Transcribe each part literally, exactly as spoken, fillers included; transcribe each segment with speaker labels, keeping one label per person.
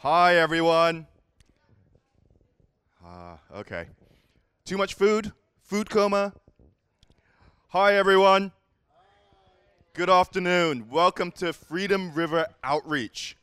Speaker 1: Hi, everyone. Ah, okay. Too much food? Food coma? Hi, everyone. Good afternoon. Welcome to Freedom River Outreach.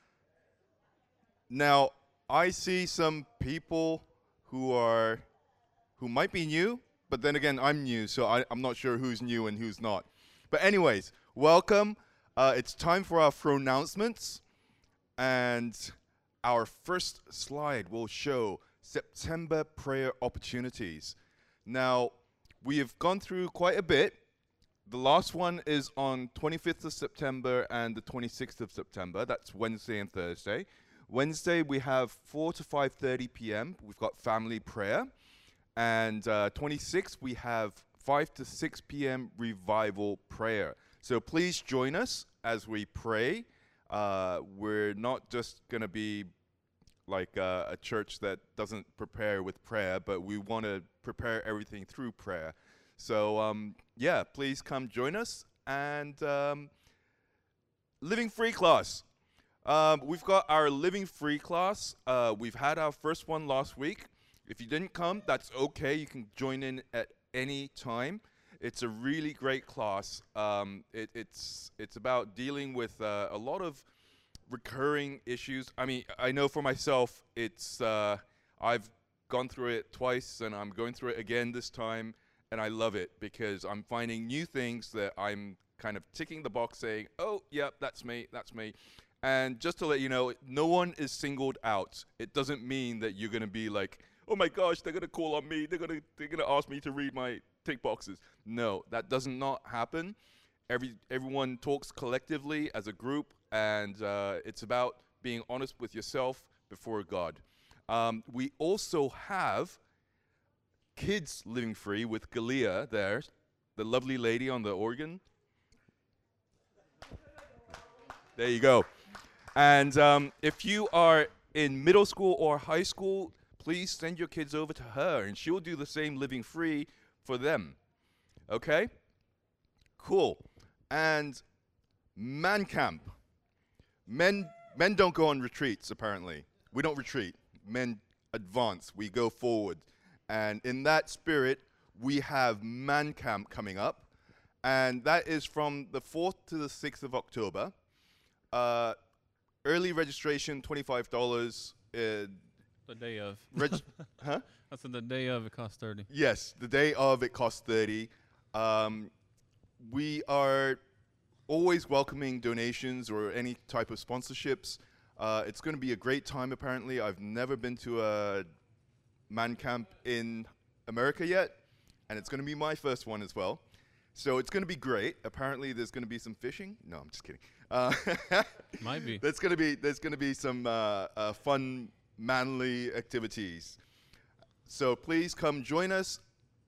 Speaker 1: Now, I see some people who are, who might be new, but then again, I'm new, so I, I'm not sure who's new and who's not. But anyways, welcome. Uh, it's time for our pronouncements, and our first slide will show September prayer opportunities. Now, we have gone through quite a bit. The last one is on twenty-fifth of September and the twenty-sixth of September. That's Wednesday and Thursday. Wednesday, we have four to five thirty p m We've got family prayer. And uh, twenty-sixth, we have five to six p m revival prayer. So please join us as we pray. Uh, we're not just going to be like uh, a church that doesn't prepare with prayer, but we want to prepare everything through prayer. So, um, yeah, please come join us. And um, Living Free class. Um, we've got our Living Free class. Uh, we've had our first one last week. If you didn't come, that's okay. You can join in at any time. It's a really great class. Um, it, it's it's about dealing with uh, a lot of recurring issues. I mean, I know for myself, it's uh, I've gone through it twice, and I'm going through it again this time, and I love it because I'm finding new things that I'm kind of ticking the box, saying, "Oh, yeah, that's me, that's me." And just to let you know, no one is singled out. It doesn't mean that you're going to be like, "Oh my gosh, they're going to call on me. They're going to they're going to ask me to read my tick boxes." No, that does not happen. Every everyone talks collectively as a group, and uh, it's about being honest with yourself before God. Um, we also have Kids Living Free with Galia there, the lovely lady on the organ. There you go. And um, if you are in middle school or high school, please send your kids over to her, and she'll do the same Living Free for them. Okay? Cool. And Man Camp. Men men don't go on retreats, apparently. We don't retreat. Men advance. We go forward. And in that spirit, we have Man Camp coming up. And that is from the fourth to the sixth of October. Uh, early registration, twenty-five dollars. Uh,
Speaker 2: the day of.
Speaker 1: Reg- huh?
Speaker 2: That's the day of, it costs thirty dollars.
Speaker 1: Yes, the day of, it costs thirty dollars. Um, we are always welcoming donations or any type of sponsorships. Uh, it's going to be a great time, apparently. I've never been to a Man Camp in America yet, and it's going to be my first one as well. So it's going to be great. Apparently, there's going to be some fishing. No, I'm just kidding. Uh,
Speaker 2: Might be.
Speaker 1: There's going to be there's going to be some uh, uh, fun, manly activities. So please come join us.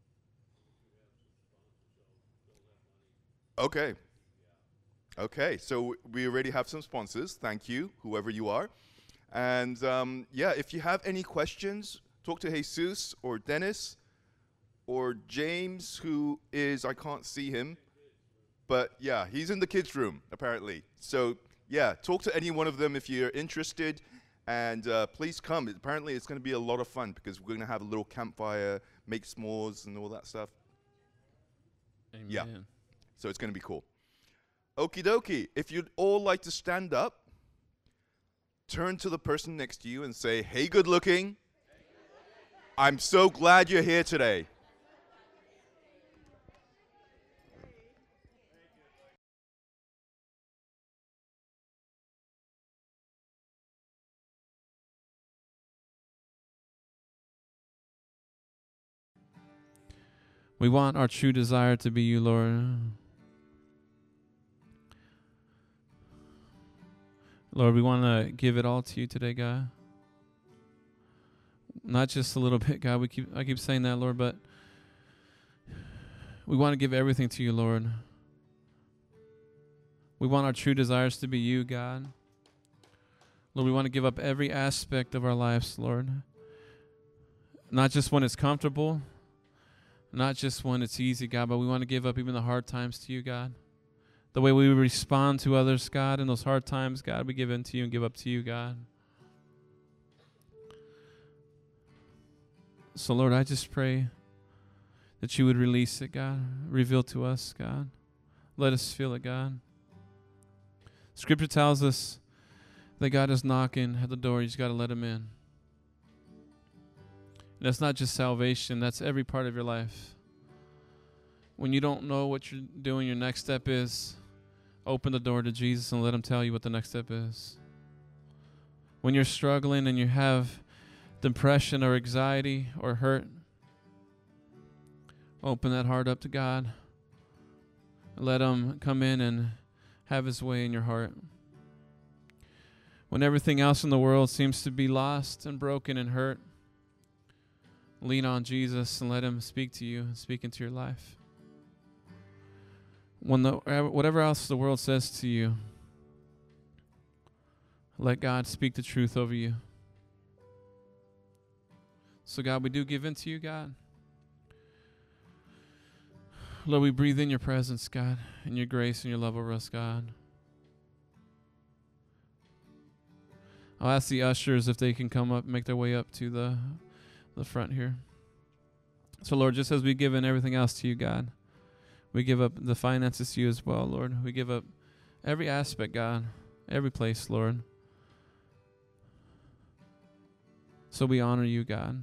Speaker 1: Okay. Okay, so we already have some sponsors. Thank you, whoever you are. And um, yeah, if you have any questions, talk to Jesus or Dennis or James, who is, I can't see him. But yeah, he's in the kids' room, apparently. So yeah, talk to any one of them if you're interested. And uh, please come. Apparently, it's going to be a lot of fun because we're going to have a little campfire, make s'mores, and all that stuff.
Speaker 2: Amen.
Speaker 1: Yeah, so it's going to be cool. Okie dokie. If you'd all like to stand up, turn to the person next to you and say, "Hey, good looking. I'm so glad you're here today."
Speaker 2: We want our true desire to be you, Lord. Lord, we want to give it all to you today, God. Not just a little bit, God. We keep I keep saying that, Lord, but we want to give everything to you, Lord. We want our true desires to be you, God. Lord, we want to give up every aspect of our lives, Lord. Not just when it's comfortable, not just when it's easy, God, but we want to give up even the hard times to you, God. The way we respond to others, God, in those hard times, God, we give in to you and give up to you, God. So, Lord, I just pray that you would release it, God. Reveal to us, God. Let us feel it, God. Scripture tells us that God is knocking at the door. You just got to let him in. And that's not just salvation. That's every part of your life. When you don't know what you're doing, your next step is, open the door to Jesus and let him tell you what the next step is. When you're struggling and you have depression or anxiety or hurt, open that heart up to God. Let him come in and have his way in your heart. When everything else in the world seems to be lost and broken and hurt, lean on Jesus and let him speak to you and speak into your life. When the, whatever else the world says to you, let God speak the truth over you. So God, we do give in to you, God. Lord, we breathe in your presence, God, and your grace and your love over us, God. I'll ask the ushers if they can come up, make their way up to the, the front here. So, Lord, just as we give in everything else to you, God, we give up the finances to you as well, Lord. We give up every aspect, God, every place, Lord. So we honor you, God.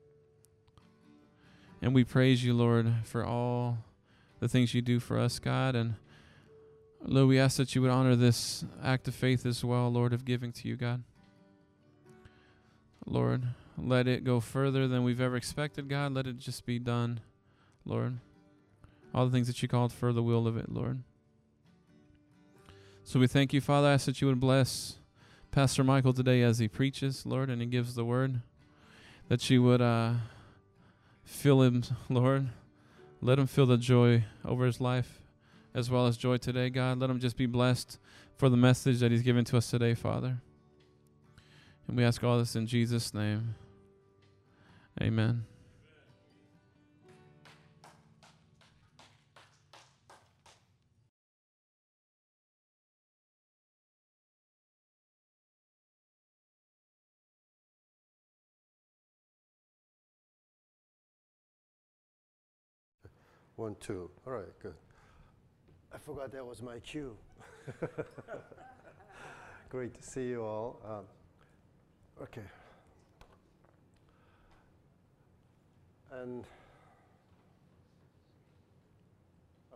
Speaker 2: And we praise you, Lord, for all the things you do for us, God. And Lord, we ask that you would honor this act of faith as well, Lord, of giving to you, God. Lord, let it go further than we've ever expected, God. Let it just be done, Lord. All the things that you called for, the will of it, Lord. So we thank you, Father. I ask that you would bless Pastor Michael today as he preaches, Lord, and he gives the word. That you would uh, fill him, Lord. Let him feel the joy over his life as well as joy today, God. Let him just be blessed for the message that he's given to us today, Father. And we ask all this in Jesus' name. Amen.
Speaker 3: One, two. All right, good. I forgot that was my cue. Great to see you all. Um, okay. And, all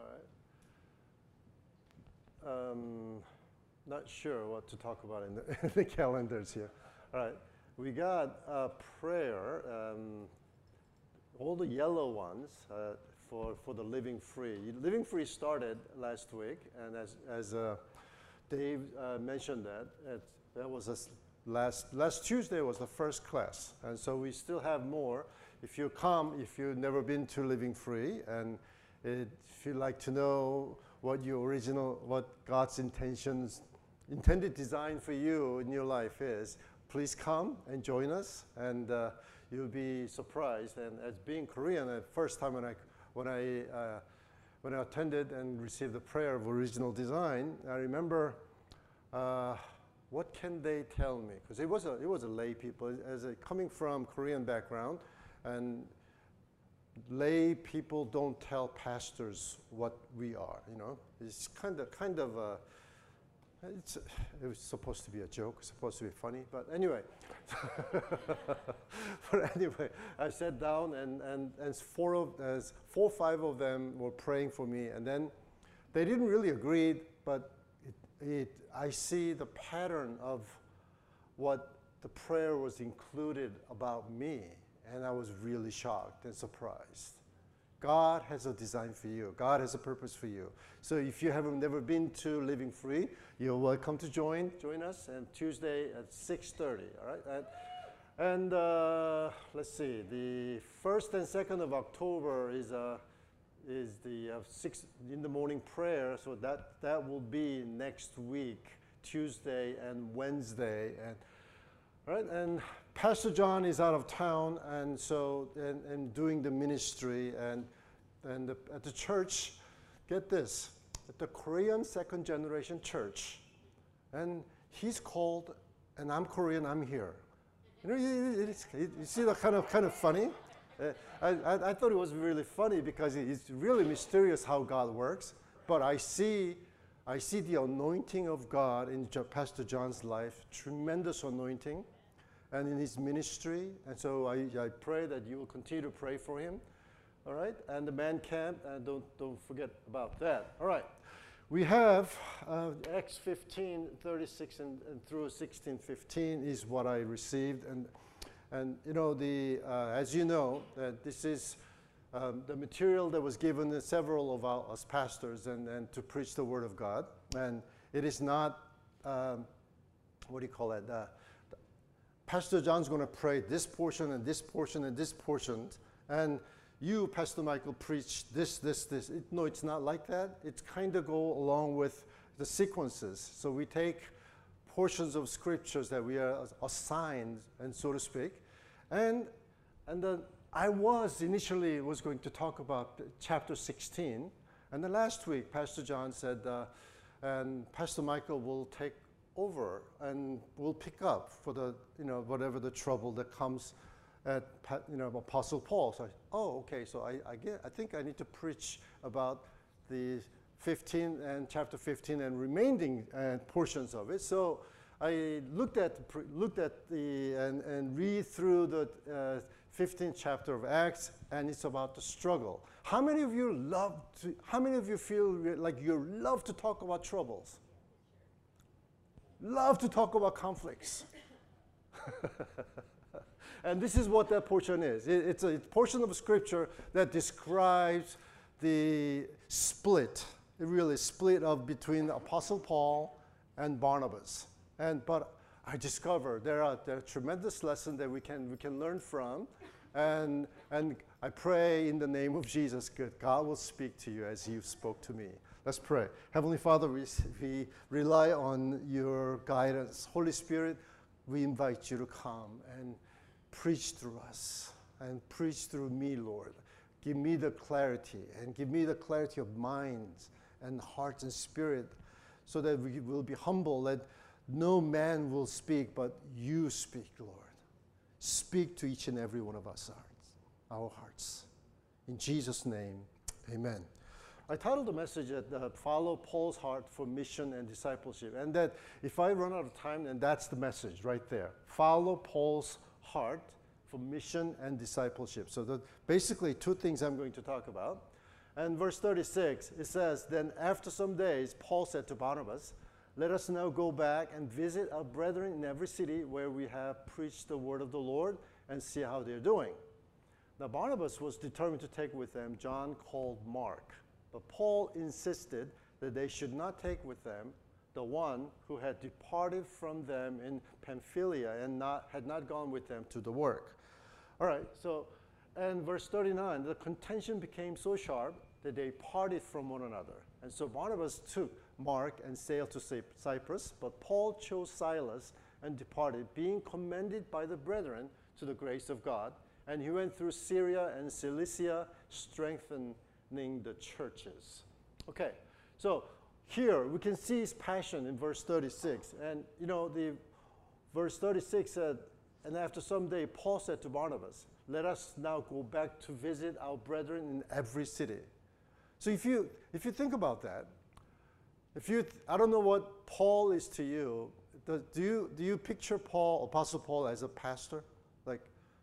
Speaker 3: right. Um, not sure what to talk about in the, in the calendars here. All right. We got a prayer, um, all the yellow ones, uh, for, for the Living Free. Living Free started last week, and as, as uh, Dave uh, mentioned that, it, that was a last, last Tuesday was the first class, and so we still have more. If you come, if you've never been to Living Free, and it, if you'd like to know what your original, what God's intentions, intended design for you in your life is, please come and join us, and uh, you'll be surprised. And as being Korean, the first time when I when I uh, when I attended and received the prayer of original design, I remember uh, what can they tell me? Because it was a it was a lay people, as a, coming from Korean background, and lay people don't tell pastors what we are. You know, it's kind of kind of a, It's, it was supposed to be a joke, supposed to be funny, but anyway. But anyway, I sat down, and, and, and four, of, as four or five of them were praying for me, and then they didn't really agree, but it, it, I see the pattern of what the prayer was included about me, and I was really shocked and surprised. God has a design for you. God has a purpose for you. So if you have never been to Living Free, you're welcome to join join us on Tuesday at six thirty. All right, and, and uh, let's see. The first and second of October is uh, is the uh, six in the morning prayer. So that that will be next week, Tuesday and Wednesday, and all right, and Pastor John is out of town, and so and, and doing the ministry, and and the, at the church, get this, at the Korean Second Generation Church, and he's called, and I'm Korean, I'm here. You know, it, it, it, you see the kind of kind of funny, Uh, I, I, I thought it was really funny because it's really mysterious how God works. But I see, I see the anointing of God in Jo- Pastor John's life, tremendous anointing, and in his ministry. And so I, I pray that you will continue to pray for him. All right, and the man camp, and don't don't forget about that. All right, we have uh, Acts fifteen, thirty-six and, and through sixteen fifteen is what I received, and and you know the uh, as you know that this is um, the material that was given to several of our, us pastors and and to preach the word of God, and it is not um, what do you call it? Uh, Pastor John's going to pray this portion and this portion and this portion, and you, Pastor Michael, preach this, this, this. It, no, it's not like that. It's kind of go along with the sequences. So we take portions of scriptures that we are assigned, and so to speak. And and then I was initially was going to talk about chapter sixteen. And then last week, Pastor John said, uh, and Pastor Michael will take over and we'll pick up for the, you know, whatever the trouble that comes at, you know, Apostle Paul. So I, oh, okay, so I, I get, I think I need to preach about the fifteen and chapter fifteen and remaining uh, portions of it. So I looked at looked at the and, and read through the uh, fifteenth chapter of Acts, and it's about the struggle. How many of you love to? How many of you feel like you love to talk about troubles? Love to talk about conflicts. And this is what that portion is. It, it's a portion of scripture that describes the split, the really split of between Apostle Paul and Barnabas. And but I discovered there are there are tremendous lessons that we can we can learn from, and and I pray in the name of Jesus, God will speak to you as you spoke to me. Let's pray. Heavenly Father, we, we rely on your guidance. Holy Spirit, we invite you to come and preach through us and preach through me, Lord. Give me the clarity and give me the clarity of minds and hearts and spirit so that we will be humble, that no man will speak, but you speak, Lord. Speak to each and every one of us, our hearts. In Jesus' name, amen. I titled the message at uh, Follow Paul's Heart for Mission and Discipleship. And that if I run out of time, then that's the message right there. Follow Paul's heart for mission and discipleship. So the, basically two things I'm going to talk about. And verse thirty-six, it says, Then after some days, Paul said to Barnabas, Let us now go back and visit our brethren in every city where we have preached the word of the Lord and see how they're doing. Now Barnabas was determined to take with them John called Mark. But Paul insisted that they should not take with them the one who had departed from them in Pamphylia and not, had not gone with them to the work. All right, so, and verse thirty-nine, the contention became so sharp that they parted from one another. And so Barnabas took Mark and sailed to Cyprus, but Paul chose Silas and departed, being commended by the brethren to the grace of God. And he went through Syria and Cilicia, strengthening the churches. Okay, so here we can see his passion in verse thirty-six. And you know, the verse thirty-six said, And after some day, Paul said to Barnabas, Let us now go back to visit our brethren in every city. So if you if you think about that, if you I don't know what Paul is to you, do you do you picture Paul, Apostle Paul, as a pastor? Like,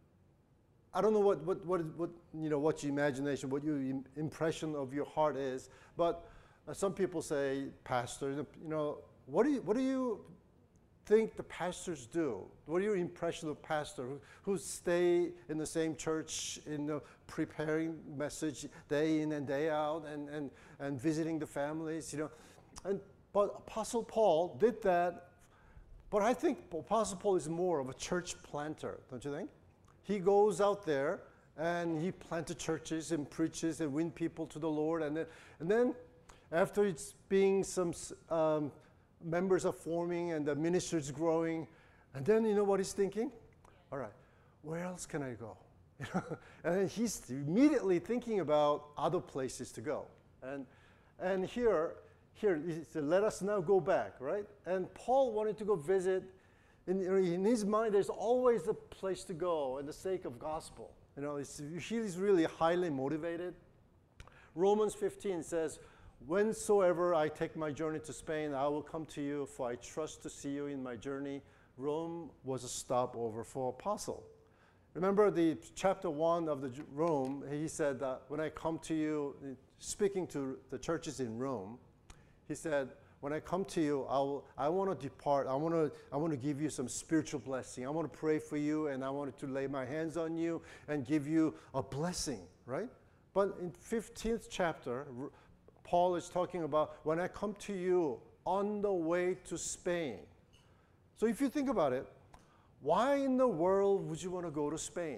Speaker 3: I don't know what, what, what, what, you know, what your imagination, what your im- impression of your heart is, but uh, some people say, pastor, you know, what do you, what do you think the pastors do? What are your impression of pastor who, who stay in the same church, in the preparing message day in and day out and, and, and visiting the families, you know? And, but Apostle Paul did that, but I think Apostle Paul is more of a church planter, don't you think? He goes out there and he planted churches and preaches and win people to the Lord. And then, and then after it's being some um, members are forming and the ministry is growing, and then you know what he's thinking? All right, where else can I go? And then he's immediately thinking about other places to go. And and here, here he said, let us now go back, right? And Paul wanted to go visit. In, in his mind, there's always a place to go in the sake of gospel. You know, it's, he's really highly motivated. Romans fifteen says, whensoever I take my journey to Spain, I will come to you, for I trust to see you in my journey. Rome was a stopover for apostle. Remember the chapter one of the Rome, he said that when I come to you, speaking to the churches in Rome, he said, when I come to you, I, will, I want to depart. I want to, I want to give you some spiritual blessing. I want to pray for you, and I wanted to lay my hands on you and give you a blessing, right? But in fifteenth chapter, Paul is talking about when I come to you on the way to Spain. So if you think about it, why in the world would you want to go to Spain?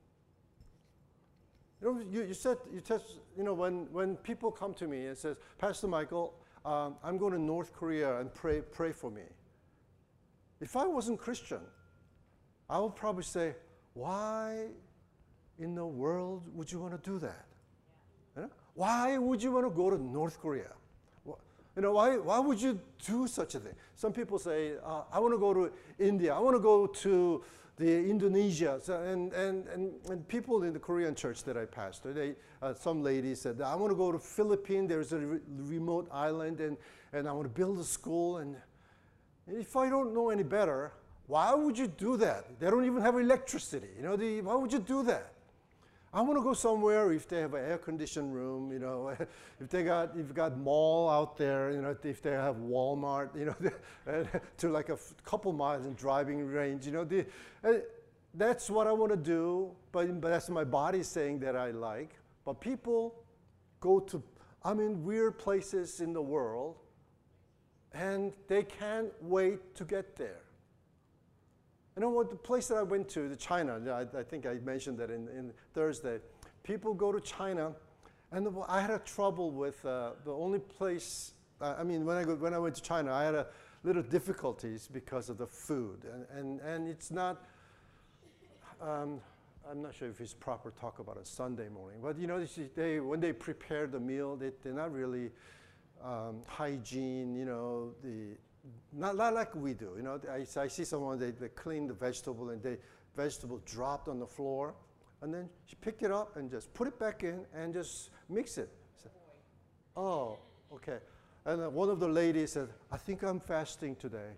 Speaker 3: You know, you, you said, you, test, you know when, when people come to me and says, Pastor Michael, um, I'm going to North Korea and pray, pray for me. If I wasn't Christian, I would probably say, why in the world would you want to do that? You know? Why would you want to go to North Korea? You know, why, why would you do such a thing? Some people say, uh, I want to go to India. I want to go to the Indonesia. So, and, and, and, and people in the Korean church that I pastor, they, uh, some lady said, I want to go to Philippines. There's a re remote island, and, and I want to build a school. And if I don't know any better, why would you do that? They don't even have electricity. You know, the, why would you do that? I want to go somewhere if they have an air-conditioned room, you know, if they got, if got mall out there, you know, if they have Walmart, you know, to like a f couple miles in driving range, you know, the, uh, that's what I want to do, but, but that's my body saying that I like. But people go to, I mean, weird places in the world, and they can't wait to get there. You know what, the place that I went to, the China, I, I think I mentioned that in, in Thursday. People go to China, and the, I had a trouble with uh, the only place, uh, I mean, when I, go, when I went to China, I had a little difficulties because of the food. And, and, and it's not, um, I'm not sure if it's proper to talk about a Sunday morning, but you know, they, when they prepare the meal, they, they're not really um, hygiene, you know, the, Not, not like we do, you know. I, I see someone, they, they clean the vegetable and the vegetable dropped on the floor, and then she picked it up and just put it back in and just mix it. So, oh, okay. And uh, one of the ladies said, I think I'm fasting today.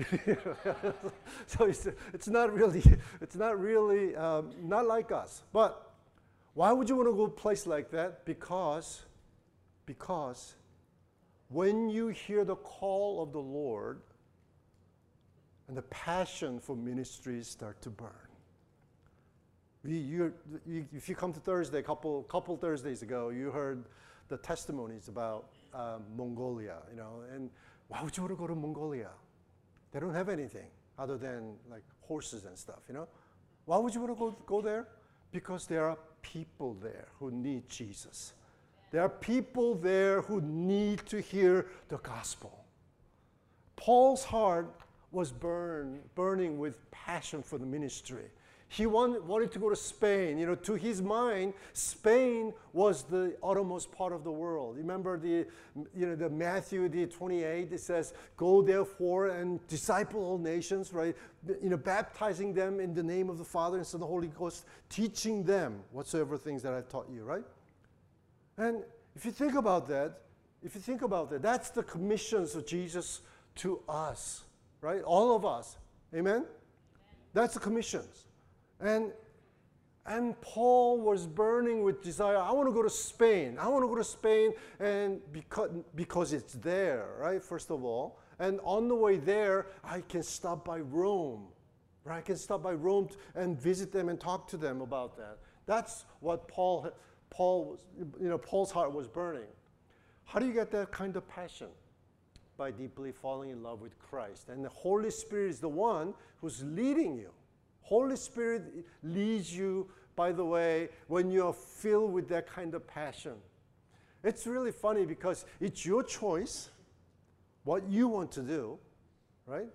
Speaker 3: So it's, it's not really, it's not really, um, not like us. But why would you want to go to a place like that? Because, because when you hear the call of the Lord and the passion for ministry start to burn. We, you, you, if you come to Thursday, a couple, couple Thursdays ago, you heard the testimonies about um, Mongolia, you know, and why would you want to go to Mongolia? They don't have anything other than like horses and stuff, you know. Why would you want to go, go there? Because there are people there who need Jesus. There are people there who need to hear the gospel. Paul's heart was burn, burning with passion for the ministry. He want, wanted to go to Spain. You know, to his mind, Spain was the uttermost part of the world. Remember the, you know, the Matthew the twenty-eight. It says, "Go therefore and disciple all nations," right? You know, baptizing them in the name of the Father and Son and the Holy Ghost, teaching them whatsoever things that I've taught you, right? And if you think about that, if you think about that, that's the commissions of Jesus to us, right? All of us, amen? That's the commissions. And, and Paul was burning with desire. I want to go to Spain. I want to go to Spain, and because, because it's there, right, first of all. And on the way there, I can stop by Rome, right? I can stop by Rome and visit them and talk to them about that. That's what Paul, Paul was, you know, Paul's heart was burning. How do you get that kind of passion? By deeply falling in love with Christ. And the Holy Spirit is the one who's leading you. Holy Spirit leads you, by the way, when you're filled with that kind of passion. It's really funny because it's your choice, what you want to do, right?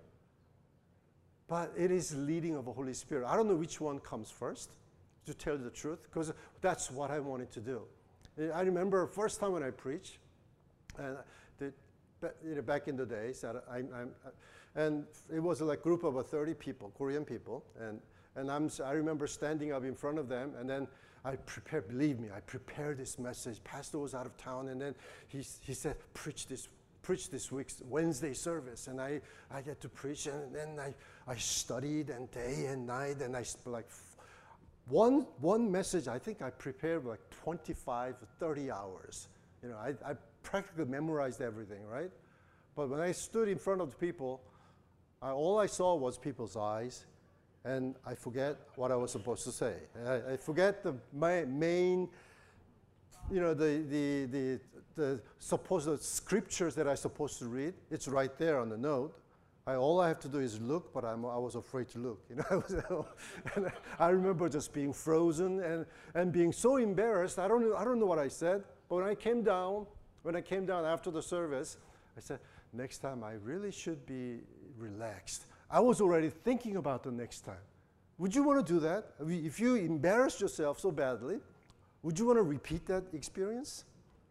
Speaker 3: But it is leading of the Holy Spirit. I don't know which one comes first, to tell you the truth, because that's what I wanted to do. I remember first time when I preached, and the, you know, back in the days, I, I'm, I'm, and it was like a group of about thirty people, Korean people, and And I'm, s- I remember standing up in front of them, and then I prepared, believe me, I prepared this message. Pastor was out of town, and then he, s- he said, preach this, preach this week's Wednesday service. And I, I get to preach, and then I, I studied and day and night, and I sp- like f- one, one message, I think I prepared like twenty-five, thirty hours. You know, I, I practically memorized everything, right? But when I stood in front of the people, I, all I saw was people's eyes, and I forget what I was supposed to say. I, I forget the my main, you know, the the the the supposed scriptures that I'm supposed to read. It's right there on the note. I, all I have to do is look, but I'm, I was afraid to look. You know, I, was, and I remember just being frozen and, and being so embarrassed. I don't know, I don't know what I said, but when I came down, when I came down after the service, I said, next time I really should be relaxed. I was already thinking about the next time. Would you want to do that? I mean, if you embarrassed yourself so badly, would you want to repeat that experience?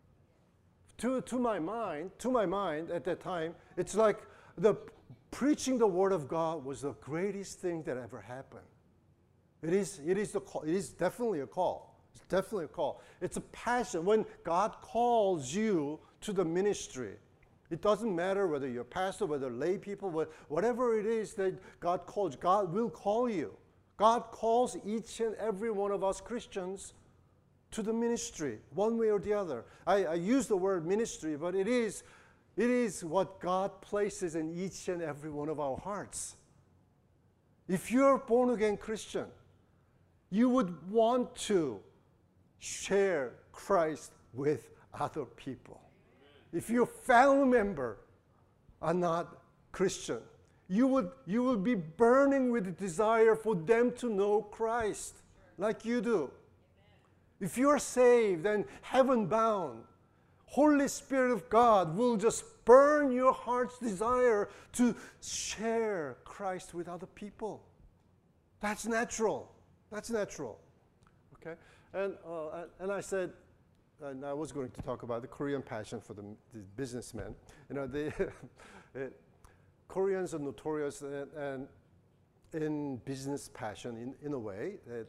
Speaker 3: To, to my mind, to my mind at that time, it's like the preaching the word of God was the greatest thing that ever happened. It is, it is, the call, it is definitely a call. It's definitely a call. It's a passion. When God calls you to the ministry, it doesn't matter whether you're a pastor, whether lay people, whatever it is that God calls, God will call you. God calls each and every one of us Christians to the ministry, one way or the other. I, I use the word ministry, but it is, it is what God places in each and every one of our hearts. If you're a born-again Christian, you would want to share Christ with other people. If your family member are not Christian, you would, you would be burning with the desire for them to know Christ like you do. If you're saved and heaven-bound, Holy Spirit of God will just burn your heart's desire to share Christ with other people. That's natural. That's natural. Okay? And, uh, and I said, and I was going to talk about the Korean passion for the, the businessmen. You know, the it, Koreans are notorious and, and in business passion in, in a way. That,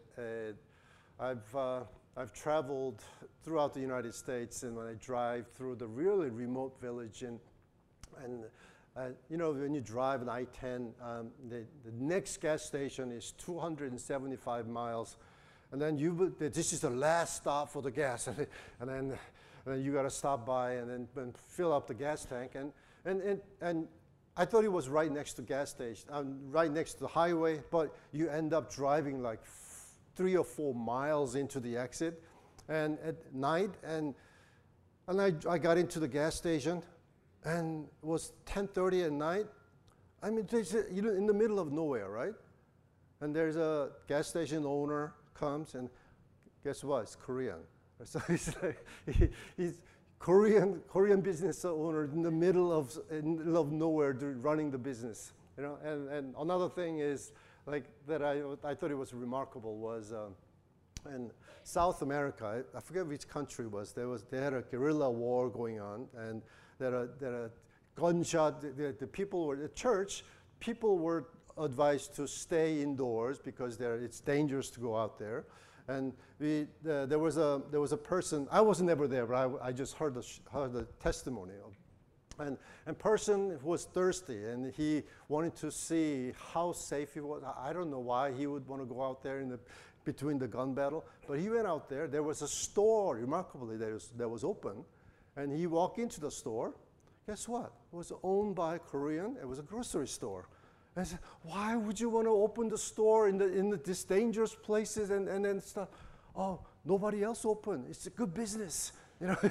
Speaker 3: uh, I've, uh, I've traveled throughout the United States, and when I drive through the really remote village, and, and uh, you know, when you drive an I ten, um, the, the next gas station is two hundred seventy-five miles. And then you, this is the last stop for the gas, and then, and then you got to stop by and then and fill up the gas tank. And, and, and, and I thought it was right next to gas station, um, right next to the highway, but you end up driving like f- three or four miles into the exit, and at night, and and I, I got into the gas station, and it was ten thirty at night. I mean, there's a, you know, in the middle of nowhere, right? And there's a gas station owner comes, and guess what? It's Korean. So he's like, he, he's Korean Korean business owner in the middle of in the middle of nowhere running the business. You know, and, and another thing is like that I I thought it was remarkable was um, in South America. I, I forget which country it was. There was they had a guerrilla war going on, and there are there are gunshot. The, the people were the church. People were advised to stay indoors because it's dangerous to go out there. And we, uh, there was a there was a person. I wasn't ever there, but I, I just heard the heard the testimony of, and and person was thirsty, and he wanted to see how safe he was. I don't know why he would want to go out there in the between the gun battle, but he went out there. There was a store, remarkably, that was that was open, and he walked into the store. Guess what? It was owned by a Korean. It was a grocery store. I said, why would you want to open the store in the in the, these dangerous places and, and then stuff? Oh, nobody else open. It's a good business. You know,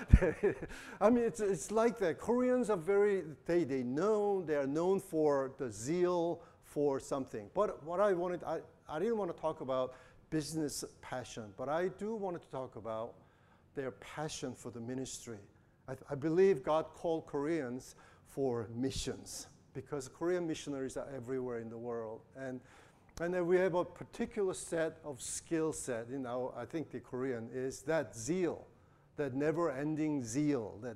Speaker 3: I mean, it's it's like that. Koreans are very they they know they are known for the zeal for something. But what I wanted, I, I didn't want to talk about business passion, but I do wanted to talk about their passion for the ministry. I, I believe God called Koreans for missions, because Korean missionaries are everywhere in the world. And, and then we have a particular set of skill set in our, I think the Korean is that zeal, that never-ending zeal. That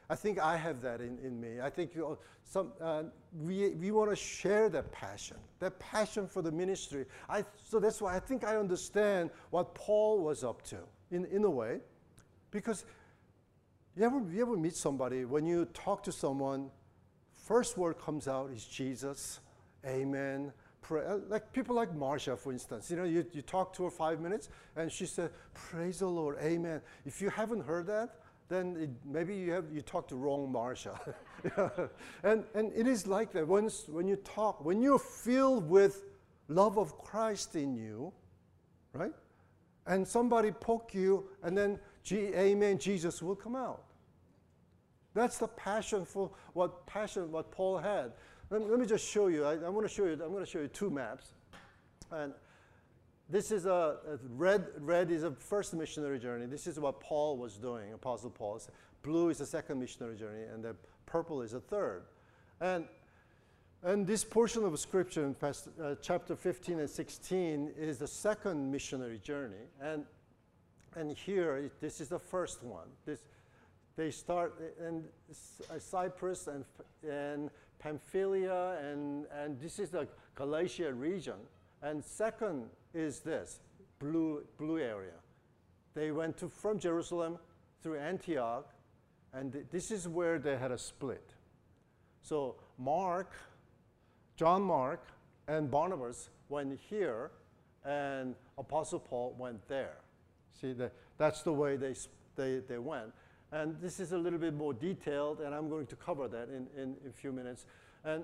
Speaker 3: I think I have that in, in me. I think you know, some, uh, we, we want to share that passion, that passion for the ministry. I, so that's why I think I understand what Paul was up to in, in a way. Because you ever, you ever meet somebody, when you talk to someone, first word comes out is Jesus, amen. Pray. Like people like Marsha, for instance. You know, you, you talk to her five minutes, and she said, praise the Lord, amen. If you haven't heard that, then it, maybe you have you talked to wrong Marsha. and, and it is like that. Once, when you talk, when you're filled with love of Christ in you, right? And somebody poke you, and then, G, amen, Jesus will come out. That's the passion for what passion what Paul had. Let me, let me just show you. I, I want to show you. I'm going to show you two maps, and this is a, a red. Red is a first missionary journey. This is what Paul was doing, Apostle Paul. Blue is the second missionary journey, and the purple is the third. And and this portion of scripture in past, uh, chapter fifteen and sixteen is the second missionary journey, and and here it, this is the first one. This they start in Cyprus and and Pamphylia, and and this is the Galatia region. And second is this blue blue area. They went to from Jerusalem through Antioch, and th this is where they had a split. So Mark, John Mark, and Barnabas went here, and Apostle Paul went there. See, the, that's the way they, they, they went. And this is a little bit more detailed, and I'm going to cover that in, in, in a few minutes. And,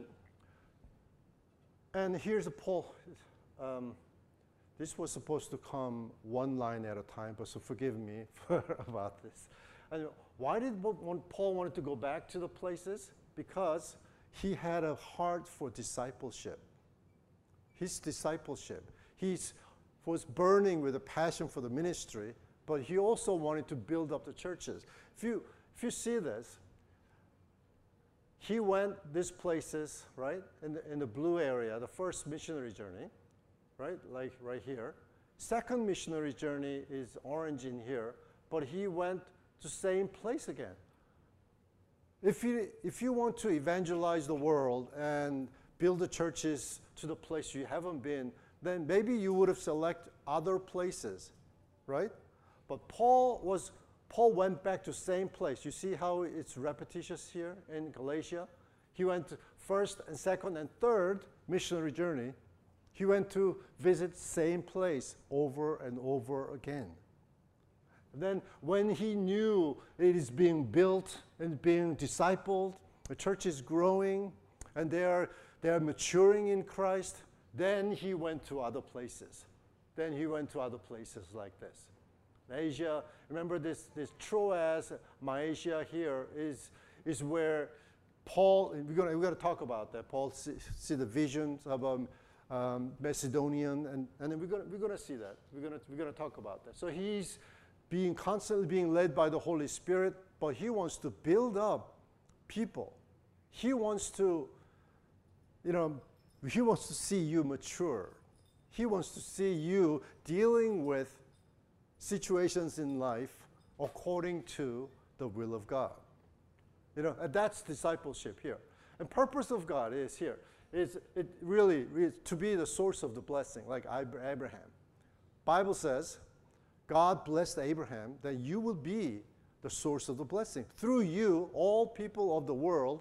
Speaker 3: and here's a Paul. Um, this was supposed to come one line at a time, but so forgive me for about this. And why did Paul wanted to go back to the places? Because he had a heart for discipleship. His discipleship. He was burning with a passion for the ministry, but he also wanted to build up the churches. If you, if you see this, he went these places, right, in the, in the blue area, the first missionary journey, right, like right here. Second missionary journey is orange in here, but he went to the same place again. If you, if you want to evangelize the world and build the churches to the place you haven't been, then maybe you would have selected other places, right? But Paul was Paul went back to the same place. You see how it's repetitious here in Galatia? He went to first and second and third missionary journey. He went to visit same place over and over again. Then when he knew it is being built and being discipled, the church is growing, and they are, they are maturing in Christ, then he went to other places. Then he went to other places like this. Asia, remember this, this Troas, Mysia here is, is where Paul, we're going we're to talk about that. Paul see, see the visions of um, um, Macedonian, and, and then we're going we're to see that. We're going we're to talk about that. So he's being constantly being led by the Holy Spirit, but he wants to build up people. He wants to, you know, he wants to see you mature. He wants to see you dealing with situations in life according to the will of God. You know, and that's discipleship here. And purpose of God is here. Is it really is to be the source of the blessing, like Abraham. Bible says, God blessed Abraham that you will be the source of the blessing. Through you, all people of the world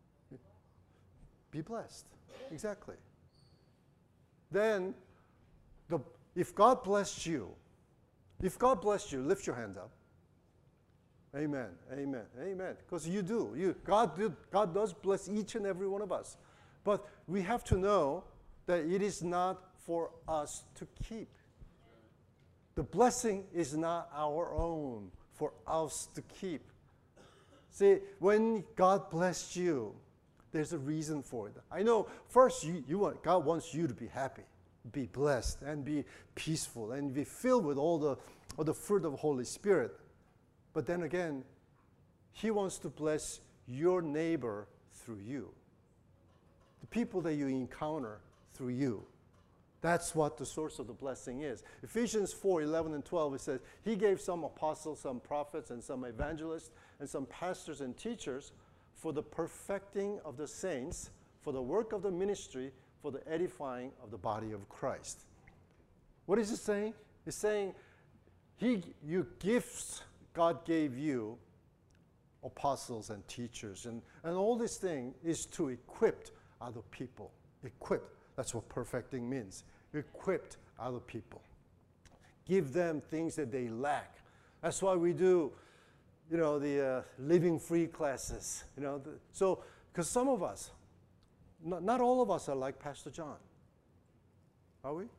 Speaker 3: be blessed. Exactly. Then, the, if God blessed you, if God blessed you, lift your hand up. Amen, amen, amen. Because you do. You, God, did, God does bless each and every one of us. But we have to know that it is not for us to keep. The blessing is not our own for us to keep. See, when God blessed you, there's a reason for it. I know, first, you, you want, God wants you to be happy, be blessed, and be peaceful, and be filled with all the, all the fruit of the Holy Spirit. But then again, He wants to bless your neighbor through you. The people that you encounter through you. That's what the source of the blessing is. Ephesians four, eleven and twelve, it says, he gave some apostles, some prophets, and some evangelists, and some pastors and teachers for the perfecting of the saints, for the work of the ministry, for the edifying of the body of Christ. What is it saying? It's saying, he, your gifts God gave you, apostles and teachers, and, and all this thing is to equip other people. Equip, that's what perfecting means. Equipped other people. Give them things that they lack. That's why we do, you know, the uh, living free classes. You know, the, so because some of us, not, not all of us are like Pastor John. Are we?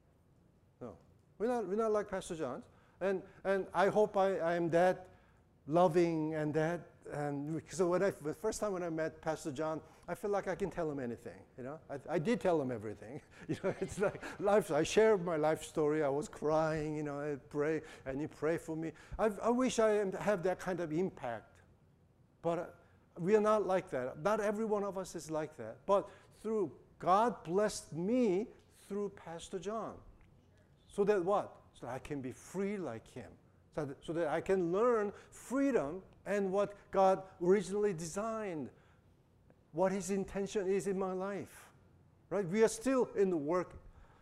Speaker 3: No, we're not. We're not like Pastor John. And and I hope I, I am that loving and that. And so when I the first time when I met Pastor John, I feel like I can tell him anything. You know, I, I did tell him everything. You know, it's like life. I shared my life story. I was crying. You know, I pray and he prayed for me. I, I wish I am, have that kind of impact, but uh, we are not like that. Not every one of us is like that. But through God blessed me through Pastor John, so that what? So that I can be free like him. So that, so that I can learn freedom and what God originally designed, what his intention is in my life, right? We are still in the work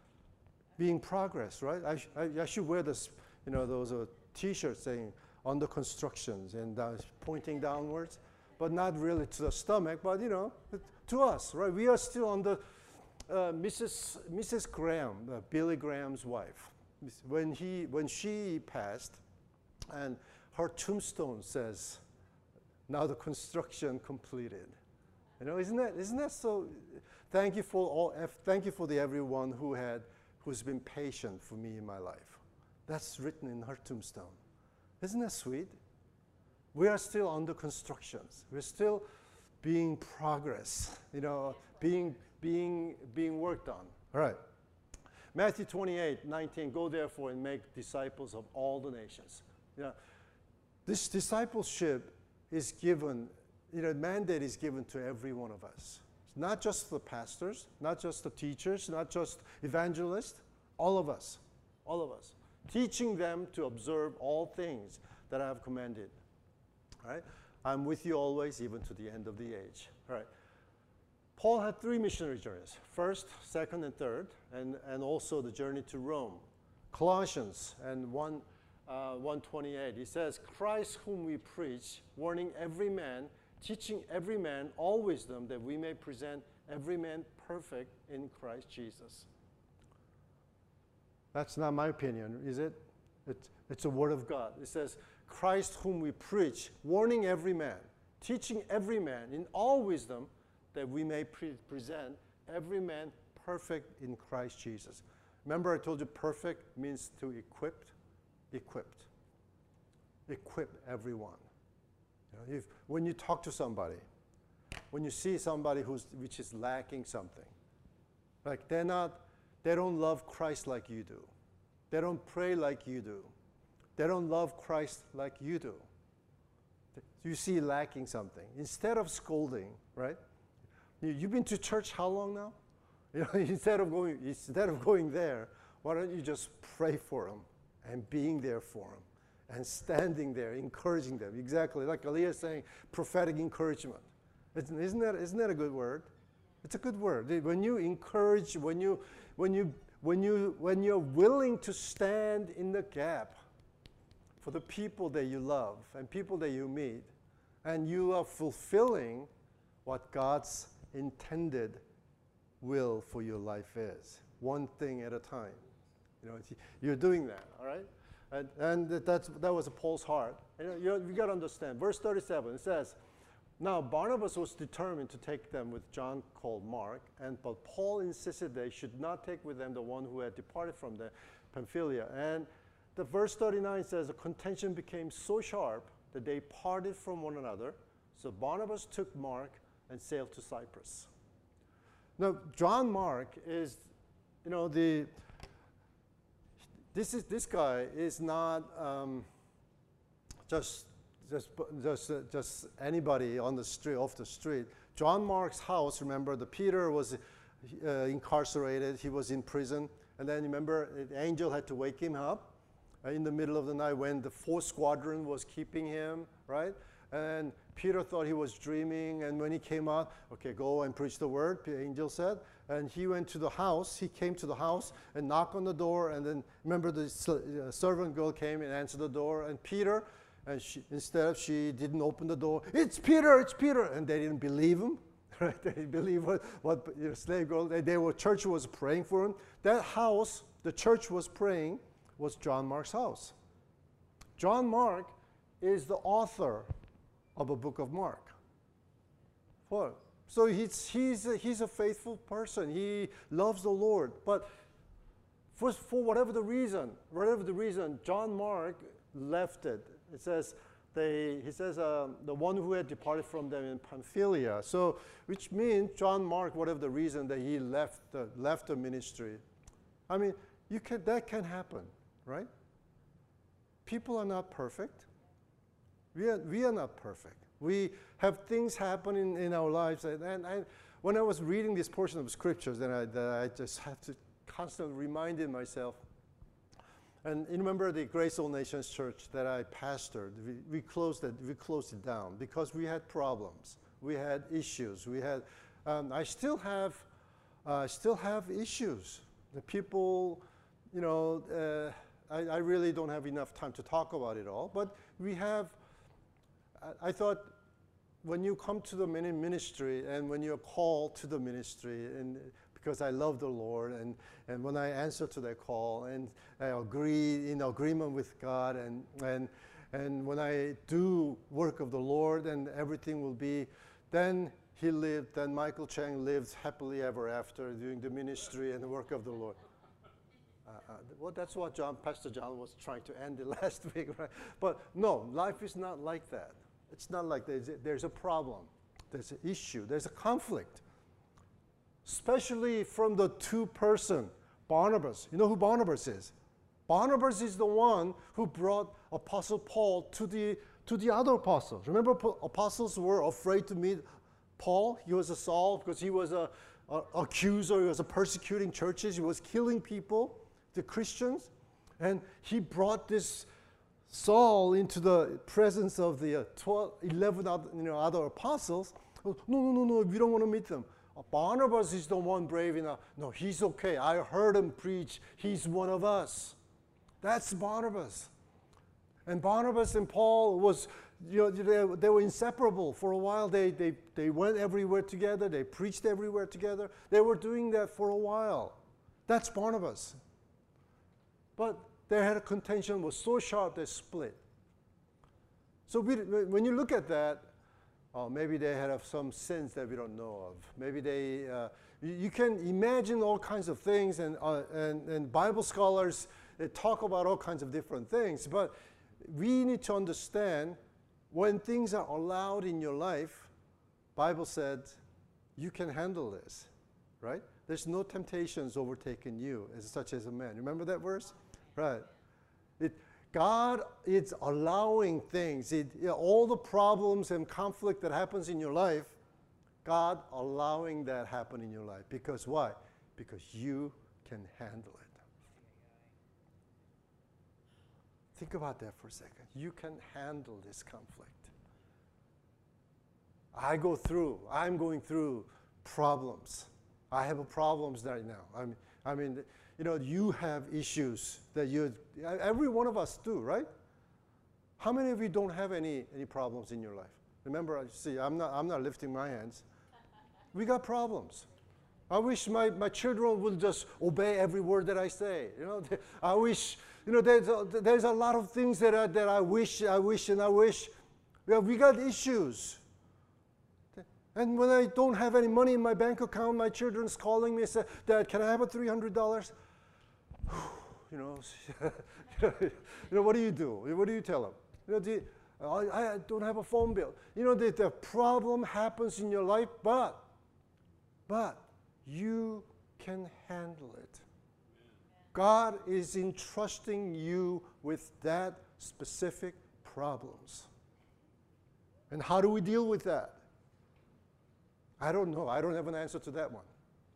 Speaker 3: being progress, right? I, sh I, I should wear this, you know, those uh, t-shirts saying under constructions and uh, pointing downwards, but not really to the stomach, but you know, to us, right? We are still under uh, Missus Missus Graham, uh, Billy Graham's wife. When he, when she passed, and her tombstone says, "Now the construction completed." You know, isn't that isn't that so? Thank you for all. Thank you for the everyone who had, who's been patient for me in my life. That's written in her tombstone. Isn't that sweet? We are still under constructions. We're still being progress. You know, being being being worked on. All right. Matthew twenty-eight, nineteen. Go therefore and make disciples of all the nations. You know, this discipleship is given, you know, mandate is given to every one of us. Not just the pastors, not just the teachers, not just evangelists, all of us, all of us. Teaching them to observe all things that I have commanded. All right? I'm with you always, even to the end of the age. All right. Paul had three missionary journeys, first, second, and third, and, and also the journey to Rome. Colossians and one, uh, one twenty-eight, he says, Christ whom we preach, warning every man, teaching every man all wisdom, that we may present every man perfect in Christ Jesus. That's not my opinion, is it? It's, it's a word of God. It says, Christ whom we preach, warning every man, teaching every man in all wisdom, that we may pre present every man perfect in Christ Jesus. Remember I told you perfect means to equip, equipped. Equip everyone. You know, if, when you talk to somebody, when you see somebody who's, which is lacking something, like they're not, they don't love Christ like you do. They don't pray like you do. They don't love Christ like you do. You see lacking something. Instead of scolding, right? You've been to church how long now? You know, instead of going, instead of going there, why don't you just pray for them and being there for them and standing there, encouraging them? Exactly, like Aliyah is saying, prophetic encouragement. It's, isn't that isn't that a good word? It's a good word. When you encourage, when you when you when you when you're willing to stand in the gap for the people that you love and people that you meet, and you are fulfilling what God's intended will for your life is, one thing at a time. You know, you're doing that, all right? And, and that's, that was Paul's heart. You know, you, you got to understand. Verse thirty-seven, it says, now Barnabas was determined to take them with John called Mark, and but Paul insisted they should not take with them the one who had departed from the Pamphylia. And the verse thirty-nine says, the contention became so sharp that they parted from one another. So Barnabas took Mark and sailed to Cyprus. Now, John Mark is, you know, the, this is, this guy is not um, just, just, just, uh, just anybody on the street, off the street. John Mark's house, remember, the Peter was uh, incarcerated. He was in prison. And then remember, the angel had to wake him up uh, in the middle of the night when the fourth squadron was keeping him, right? And Peter thought he was dreaming. And when he came out, okay, go and preach the word, the angel said. And he went to the house. He came to the house and knocked on the door. And then remember, the uh, servant girl came and answered the door. And Peter, and she, instead, she didn't open the door. It's Peter, it's Peter. And they didn't believe him. Right? They didn't believe what, what you know, slave girl, they, they were, church was praying for him. That house, the church was praying, was John Mark's house. John Mark is the author of a book of Mark. What? So he's, he's, a, he's a faithful person. He loves the Lord. But for, for whatever the reason, whatever the reason, John Mark left it. It says, they, he says, um, the one who had departed from them in Pamphylia. So, which means John Mark, whatever the reason that he left the, left the ministry. I mean, you can, that can happen, right? People are not perfect. We are, we are not perfect. We have things happen in, in our lives. And, and I, when I was reading this portion of scriptures, then I, that I just had to constantly remind myself. And you remember the Grace All Nations Church that I pastored, we, we, closed it, we closed it down because we had problems. We had issues. We had, um, I still have, uh, still have issues. The people, you know, uh, I, I really don't have enough time to talk about it all, but we have, I, I thought when you come to the ministry and when you're called to the ministry, and because I love the Lord, and, and when I answer to that call, and I agree in agreement with God, and, and, and when I do work of the Lord, and everything will be, then he lived, then Michael Chang lived happily ever after doing the ministry and the work of the Lord. Uh, uh, well, that's what John, Pastor John was trying to end it last week, right? But no, life is not like that. It's not like there's a, there's a problem, there's an issue, there's a conflict. Especially from the two person, Barnabas. You know who Barnabas is? Barnabas is the one who brought Apostle Paul to the, to the other apostles. Remember, apostles were afraid to meet Paul. He was a Saul because he was a, a accuser. He was a persecuting churches. He was killing people, the Christians. And he brought this Saul into the presence of the uh, twelve, eleven other, you know, other apostles. No, no, no, no, we don't want to meet them. Barnabas is the one brave enough. No, he's okay. I heard him preach. He's one of us. That's Barnabas. And Barnabas and Paul was, you know, they, they were inseparable. For a while, they, they, they went everywhere together. They preached everywhere together. They were doing that for a while. That's Barnabas. But they had a contention was so sharp they split. So we, when you look at that, oh, maybe they had some sins that we don't know of. Maybe they, uh, you, you can imagine all kinds of things, and, uh, and, and Bible scholars they talk about all kinds of different things. But we need to understand when things are allowed in your life, Bible said, you can handle this, right? There's no temptations overtaken you, as such as a man. Remember that verse? Right. It, God is allowing things, it, you know, all the problems and conflict that happens in your life, God allowing that happen in your life. Because why? Because you can handle it. Think about that for a second. You can handle this conflict. I go through, I'm going through problems. I have problems right now. I mean, I mean, you know, you have issues that you, every one of us do, right? How many of you don't have any, any problems in your life? Remember, see, I'm not, I'm not lifting my hands. We got problems. I wish my, my children would just obey every word that I say. You know, I wish, you know, there's a, there's a lot of things that I, that I wish, I wish, and I wish. Yeah, we got issues. And when I don't have any money in my bank account, my children's calling me and say, Dad, can I have a three hundred dollars? You know, you know, what do you do? What do you tell them? You know, the, I, I don't have a phone bill. You know, the, the problem happens in your life, but, but you can handle it. God is entrusting you with that specific problems. And how do we deal with that? I don't know. I don't have an answer to that one.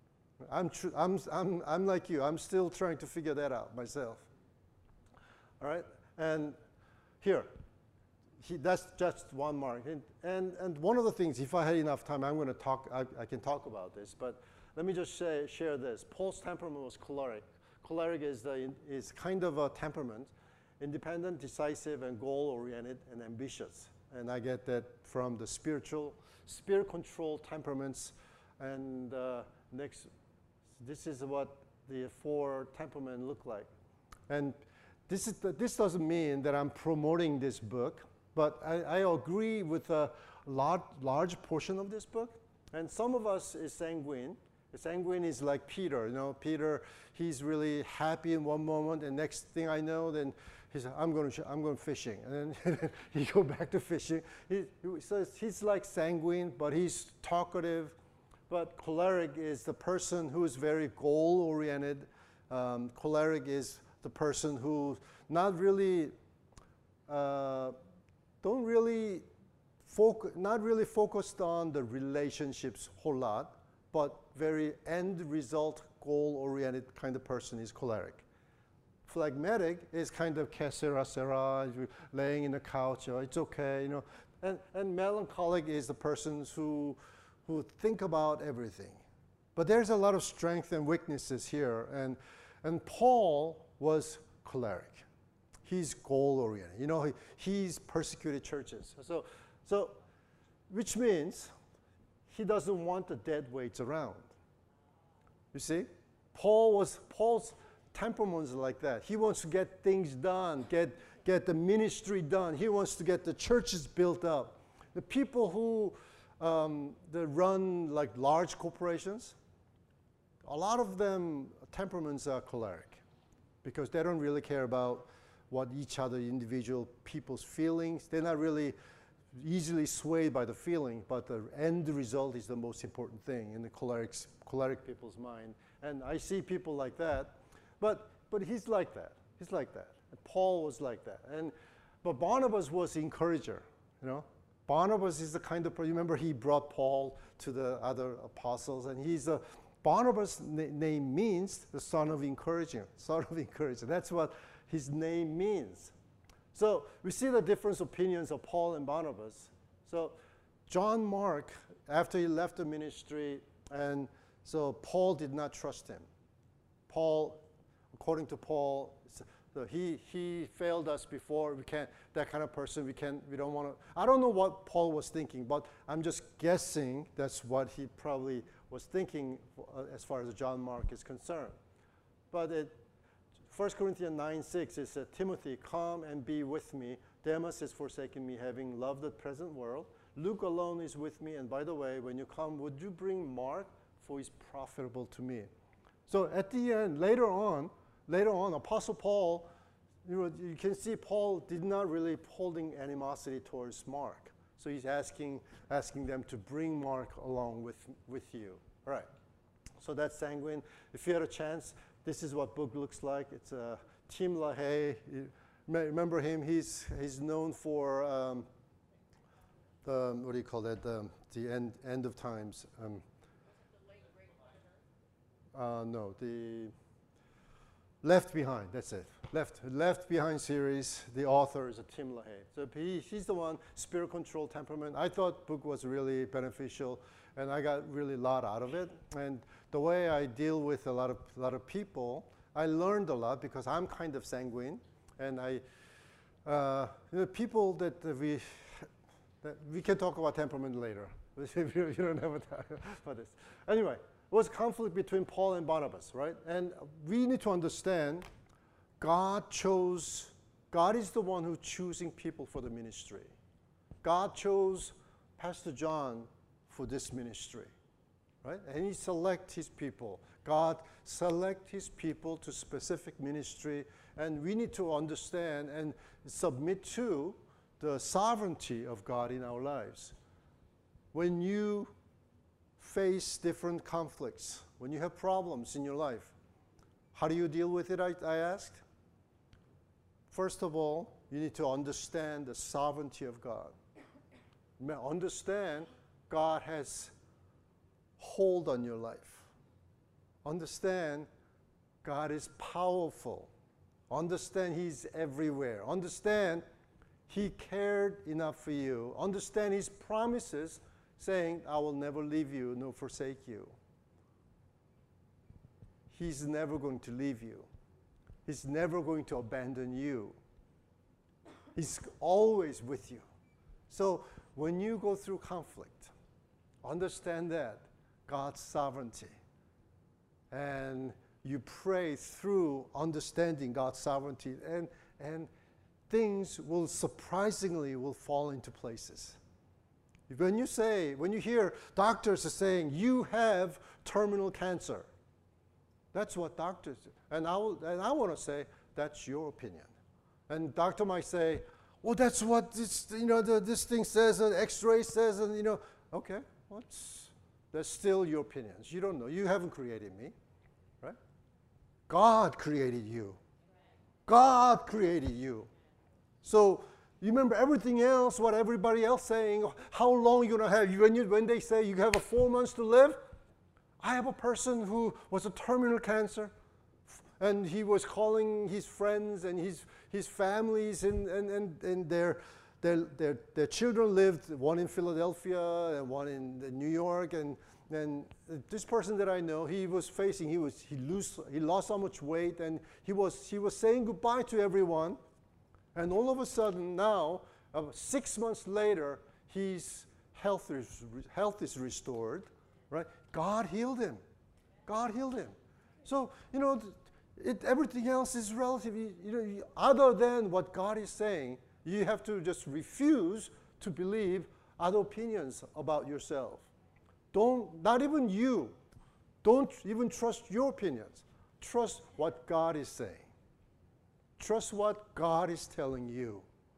Speaker 3: I'm, tr- I'm, I'm, I'm like you. I'm still trying to figure that out myself. All right? And here, he, that's just one mark. And, and, and one of the things, if I had enough time, I'm going to talk, I, I can talk about this, but let me just say, share this. Paul's temperament was choleric. Choleric is, the, is kind of a temperament, independent, decisive, and goal-oriented, and ambitious. And I get that from the spiritual, spirit-controlled temperaments. And uh, next, this is what the four temperaments look like. And this, is the, this doesn't mean that I'm promoting this book, but I, I agree with a large, large portion of this book. And some of us is sanguine. Sanguine is like Peter. You know, Peter, he's really happy in one moment, and next thing I know, then he said, I'm going to, I'm going fishing. And then he go back to fishing. He, so he's like sanguine, but he's talkative. But choleric is the person who is very goal-oriented. Um, choleric is the person who not really, uh, don't really, foc- not really focused on the relationships a whole lot, but very end result, goal-oriented kind of person is choleric. Phlegmatic is kind of que sera, sera, laying in the couch, oh, it's okay, you know. And, and melancholic is the person who, who think about everything. But there's a lot of strength and weaknesses here. And, and Paul was choleric. He's goal-oriented. You know, he, he's persecuted churches. So, so, which means he doesn't want the dead weights around. You see? Paul was, Paul's temperament is like that. He wants to get things done, get, get the ministry done. He wants to get the churches built up. The people who um, that run like large corporations, a lot of them temperaments are choleric because they don't really care about what each other individual people's feelings. They're not really easily swayed by the feeling, but the end result is the most important thing in the choleric, choleric people's mind. And I see people like that, but, but he's like that. He's like that. And Paul was like that. And, but Barnabas was encourager, you know. Barnabas is the kind of, you remember he brought Paul to the other apostles, and he's a, Barnabas' na- name means the son of encouraging, son of encouraging. That's what his name means. So we see the different opinions of Paul and Barnabas. So John Mark, after he left the ministry, and so Paul did not trust him. Paul, according to Paul, so he he failed us before. We can't, that kind of person, we can't, we don't want to. I don't know what Paul was thinking, but I'm just guessing that's what he probably was thinking uh, as far as John Mark is concerned. But it, First Corinthians nine six, it says, Timothy, come and be with me. Demas has forsaken me, having loved the present world. Luke alone is with me. And by the way, when you come, would you bring Mark? For he's profitable to me. So at the end, later on, later on, Apostle Paul, you know, you can see Paul did not really holding animosity towards Mark. So he's asking, asking them to bring Mark along with, with you. All right. So that's sanguine. If you had a chance, this is what book looks like. It's uh, Tim LaHaye. You may remember him. He's he's known for um, the what do you call that? The, the end end of times. Um, uh, no, the Left Behind. That's it. Left Left Behind series. The author is a Tim LaHaye. So he, he's the one. Spirit control temperament. I thought book was really beneficial, and I got really a lot out of it. And the way I deal with a lot of a lot of people, I learned a lot because I'm kind of sanguine, and I, uh, you know, people that uh, we that we can talk about temperament later. You don't have a time for this. Anyway, it was conflict between Paul and Barnabas, right? And we need to understand, God chose. God is the one who's choosing people for the ministry. God chose Pastor John for this ministry. Right? And he select his people. God select his people to specific ministry, and we need to understand and submit to the sovereignty of God in our lives. When you face different conflicts, when you have problems in your life, how do you deal with it, I, I asked? First of all, you need to understand the sovereignty of God. Understand God has hold on your life. Understand God is powerful. Understand He's everywhere. Understand He cared enough for you. Understand His promises saying, I will never leave you nor forsake you. He's never going to leave you. He's never going to abandon you. He's always with you. So when you go through conflict, understand that God's sovereignty. And you pray through understanding God's sovereignty, and, and things will surprisingly will fall into places. When you say, when you hear doctors are saying, you have terminal cancer, that's what doctors do. And I, will, and I want to say, that's your opinion. And doctor might say, well, that's what this, you know, the, this thing says, and x-ray says, and you know, okay, what's, that's still your opinions. You don't know. You haven't created me, right? God created you. God created you. So you remember everything else, what everybody else saying, how long you're going to have. When, you, when they say you have a four months to live, I have a person who was a terminal cancer, and he was calling his friends and his, his families, and, and, and, and their, their, their, their children lived, one in Philadelphia and one in New York. And, and this person that I know, he was facing, he, was, he, lose, he lost so much weight, and he was, he was saying goodbye to everyone. And all of a sudden now, uh, six months later, his health is, health is restored, right? God healed him. God healed him. So, you know, it, everything else is relative. You, you know, other than what God is saying, you have to just refuse to believe other opinions about yourself. Don't, not even you. Don't even trust your opinions. Trust what God is saying. Trust what God is telling you,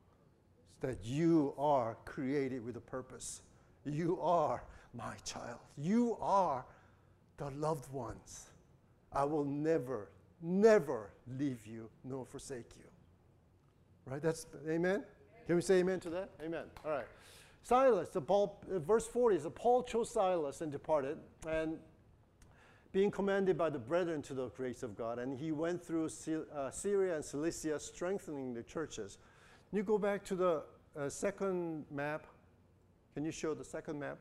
Speaker 3: that you are created with a purpose. You are my child. You are the loved ones. I will never, never leave you nor forsake you. Right? That's amen? Can we say amen to that? Amen. All right. Silas, the Paul, uh, verse forty is, Paul chose Silas and departed, and being commanded by the brethren to the grace of God, and he went through uh, Syria and Cilicia, strengthening the churches. Can you go back to the uh, second map? Can you show the second map?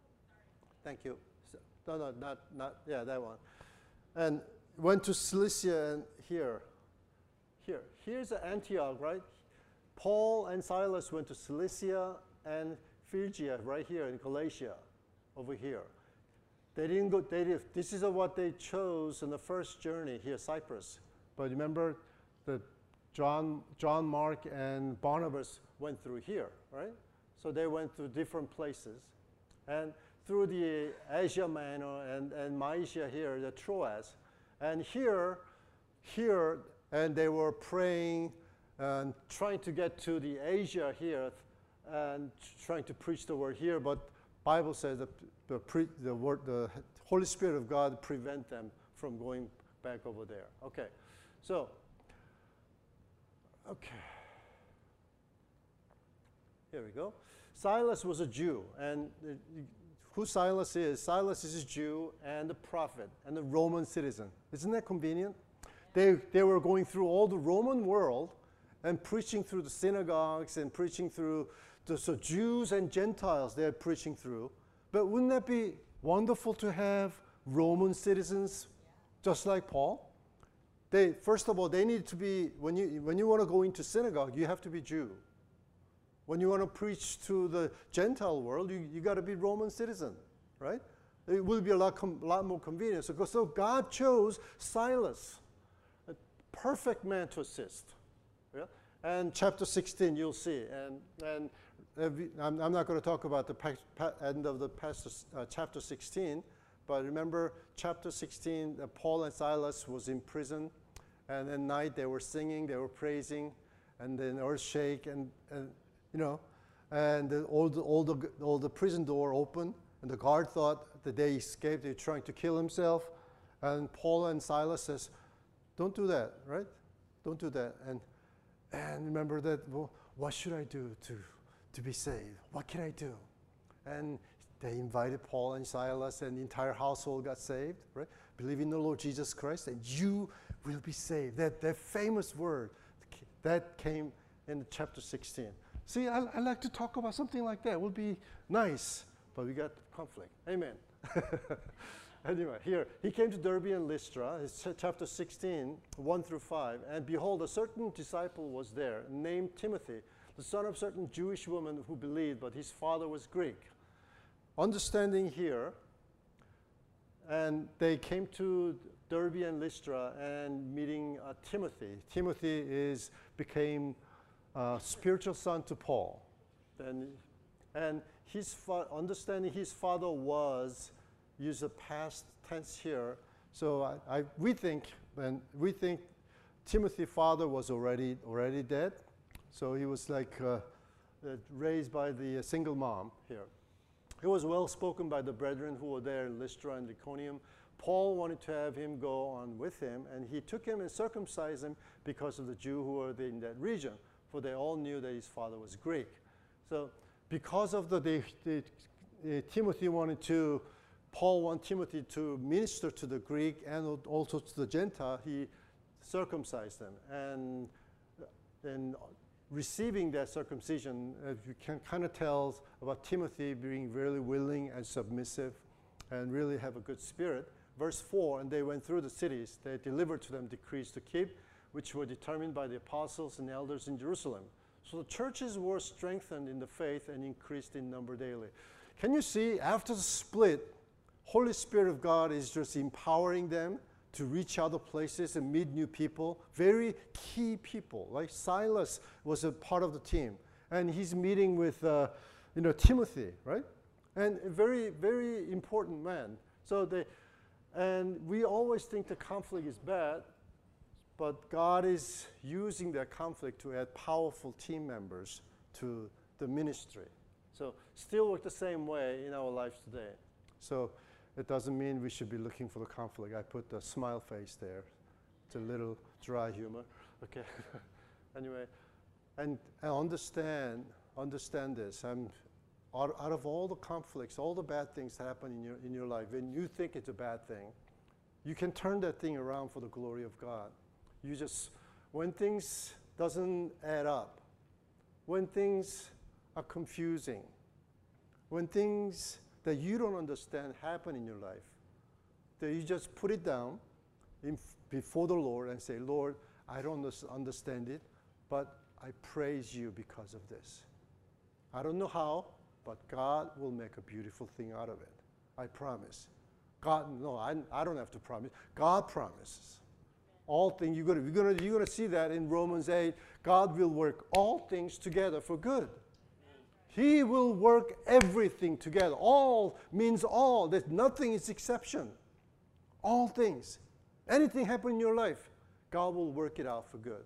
Speaker 3: Thank you. No, no, not, not, yeah, that one. And went to Cilicia and here. Here. Here's Antioch, right? Paul and Silas went to Cilicia and Phrygia, right here in Galatia, over here. They didn't go, they did, this is what they chose in the first journey here, Cyprus. But remember, the John, John, Mark, and Barnabas went through here, right? So they went to different places. And through the Asia Minor and, and Mysia here, the Troas. And here, here, and they were praying and trying to get to the Asia here and trying to preach the word here, but Bible says that the, pre, the, word, the Holy Spirit of God prevent them from going back over there. Okay, so, okay. Here we go. Silas was a Jew, and uh, who Silas is? Silas is a Jew and a prophet and a Roman citizen. Isn't that convenient? They, they were going through all the Roman world and preaching through the synagogues and preaching through the so Jews and Gentiles they're preaching through. But wouldn't that be wonderful to have Roman citizens just like Paul? They, first of all, they need to be, when you, when you want to go into synagogue, you have to be Jew. When you want to preach to the Gentile world, you, you got to be Roman citizen, right? It will be a lot, com- lot more convenient. So, so God chose Silas, a perfect man to assist. Yeah? And chapter sixteen, you'll see. And, and uh, we, I'm, I'm not going to talk about the pa- pa- end of the pastor, uh, chapter sixteen, but remember chapter sixteen, uh, Paul and Silas was in prison, and at night they were singing, they were praising, and then earth shake, and, and you know, and the, all, the, all, the, all the prison door open, and the guard thought that they escaped, they were trying to kill himself, and Paul and Silas says, don't do that, right? Don't do that. And and remember that, well, what should I do to, to be saved? What can I do? And they invited Paul and Silas, and the entire household got saved, right? believe in the Lord Jesus Christ, and you will be saved. That, that famous word that came in chapter sixteen. See, I, I like to talk about something like that. It would be nice, but we got conflict. Amen. Anyway, here, he came to Derbe and Lystra, it's chapter sixteen, one through five. And behold, a certain disciple was there, named Timothy, the son of a certain Jewish woman who believed, but his father was Greek. Understanding here, and they came to Derbe and Lystra and meeting uh, Timothy. Timothy is became uh, spiritual son to Paul. And, and his fa- understanding his father was, use the past tense here. So I, I, we think, and we think Timothy's father was already already dead. So he was like uh, uh, raised by the uh, single mom here. He was well spoken by the brethren who were there in Lystra and Iconium. Paul wanted to have him go on with him, and he took him and circumcised him because of the Jew who were in that region, for they all knew that his father was Greek. So because of the, the, the, the Timothy wanted to, Paul wanted Timothy to minister to the Greek and also to the Gentile, he circumcised them. And, and receiving that circumcision, uh, you can kind of tell about Timothy being really willing and submissive and really have a good spirit. Verse four, and they went through the cities. They delivered to them decrees to keep, which were determined by the apostles and elders in Jerusalem. So the churches were strengthened in the faith and increased in number daily. Can you see, after the split, Holy Spirit of God is just empowering them to reach other places and meet new people, very key people. Like Silas was a part of the team, and he's meeting with, uh, you know, Timothy, right? And a very, very important man. So they, and we always think the conflict is bad, but God is using that conflict to add powerful team members to the ministry. So still work the same way in our lives today. So it doesn't mean we should be looking for the conflict. I put the smile face there. It's a little dry humor. Okay. Anyway, and, and understand, understand this. I'm, out, out of all the conflicts, all the bad things that happen in your, in your life, when you think it's a bad thing, you can turn that thing around for the glory of God. You just, when things doesn't add up, when things are confusing, when things that you don't understand happen in your life, that you just put it down in, before the Lord and say, Lord, I don't understand it, but I praise you because of this. I don't know how, but God will make a beautiful thing out of it. I promise. God, no, I, I don't have to promise. God promises. All things, you're going you're to, you're going to see that in Romans eight. God will work all things together for good. He will work everything together. All means all. That nothing is exception. All things. Anything happen in your life, God will work it out for good.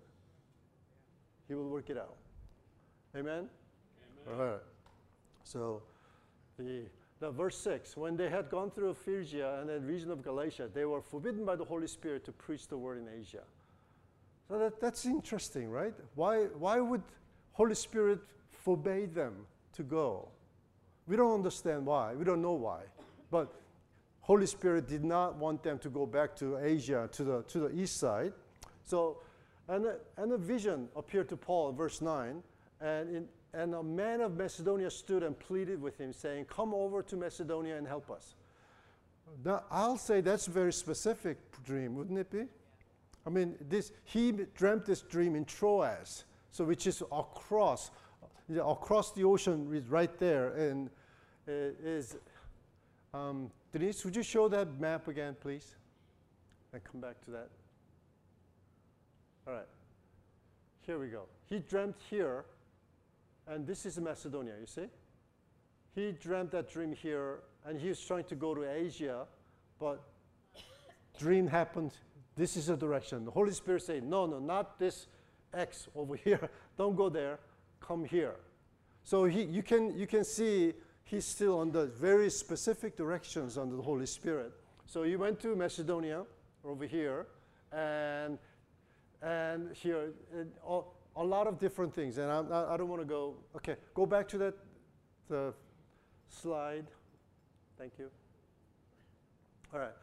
Speaker 3: He will work it out. Amen? Amen. All right. So, the, the verse six, when they had gone through Phrygia and the region of Galatia, they were forbidden by the Holy Spirit to preach the word in Asia. So that, that's interesting, right? Why, why would Holy Spirit forbade them to go? We don't understand why. We don't know why. But Holy Spirit did not want them to go back to Asia, to the, to the east side. So, and a, and a vision appeared to Paul in verse nine, and, in, and a man of Macedonia stood and pleaded with him, saying, come over to Macedonia and help us. Now, I'll say that's a very specific dream, wouldn't it be? I mean, this, he dreamt this dream in Troas, so which is across, you know, across the ocean, is right there, and uh, is, um, Denise, would you show that map again, please? And come back to that. All right, here we go. He dreamt here, and this is Macedonia, you see? He dreamt that dream here, and he was trying to go to Asia, but dream happened. This is the direction. The Holy Spirit said, no, no, not this X over here. Don't go there. Come here. So he, you can, you can see he's still on the very specific directions under the Holy Spirit. So he went to Macedonia over here, and and here, and all, a lot of different things. And I'm, I, I don't want to go. Okay, go back to that the slide. Thank you. All right.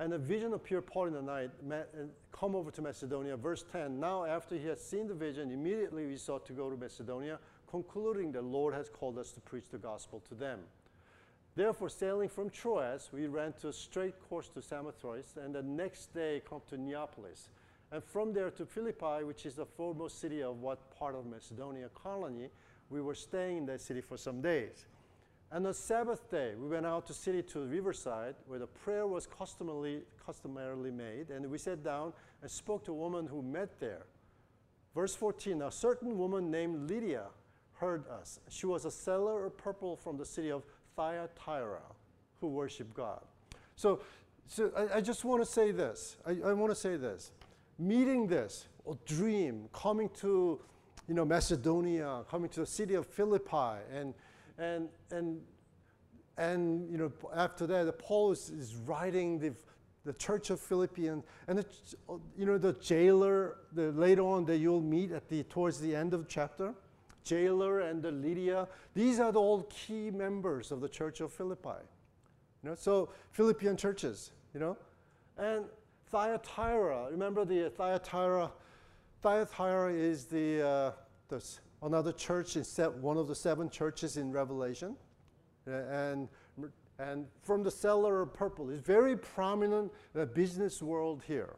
Speaker 3: And a vision appeared Paul in the night, met, and come over to Macedonia. Verse ten, now after he had seen the vision, immediately we sought to go to Macedonia, concluding the Lord has called us to preach the gospel to them. Therefore, sailing from Troas, we ran to a straight course to Samothrace, and the next day come to Neapolis. And from there to Philippi, which is the foremost city of what part of Macedonia colony. We were staying in that city for some days. And the Sabbath day, we went out to city to the riverside, where the prayer was customarily, customarily made, and we sat down and spoke to a woman who met there. Verse fourteen, a certain woman named Lydia heard us. She was a seller of purple from the city of Thyatira, who worshiped God. So, so I, I just want to say this. I, I want to say this. Meeting this, a dream, coming to, you know, Macedonia, coming to the city of Philippi, and and and and you know, after that, Paul is, is writing the the church of Philippians, and the, you know, the jailer. The later on that you'll meet at the towards the end of the chapter, jailer and the Lydia. These are the all key members of the church of Philippi. You know, so Philippian churches, you know, and Thyatira. Remember the Thyatira? Thyatira is the, uh, the another church in se- one of the seven churches in Revelation, uh, and and from the seller of purple is very prominent in the business world here,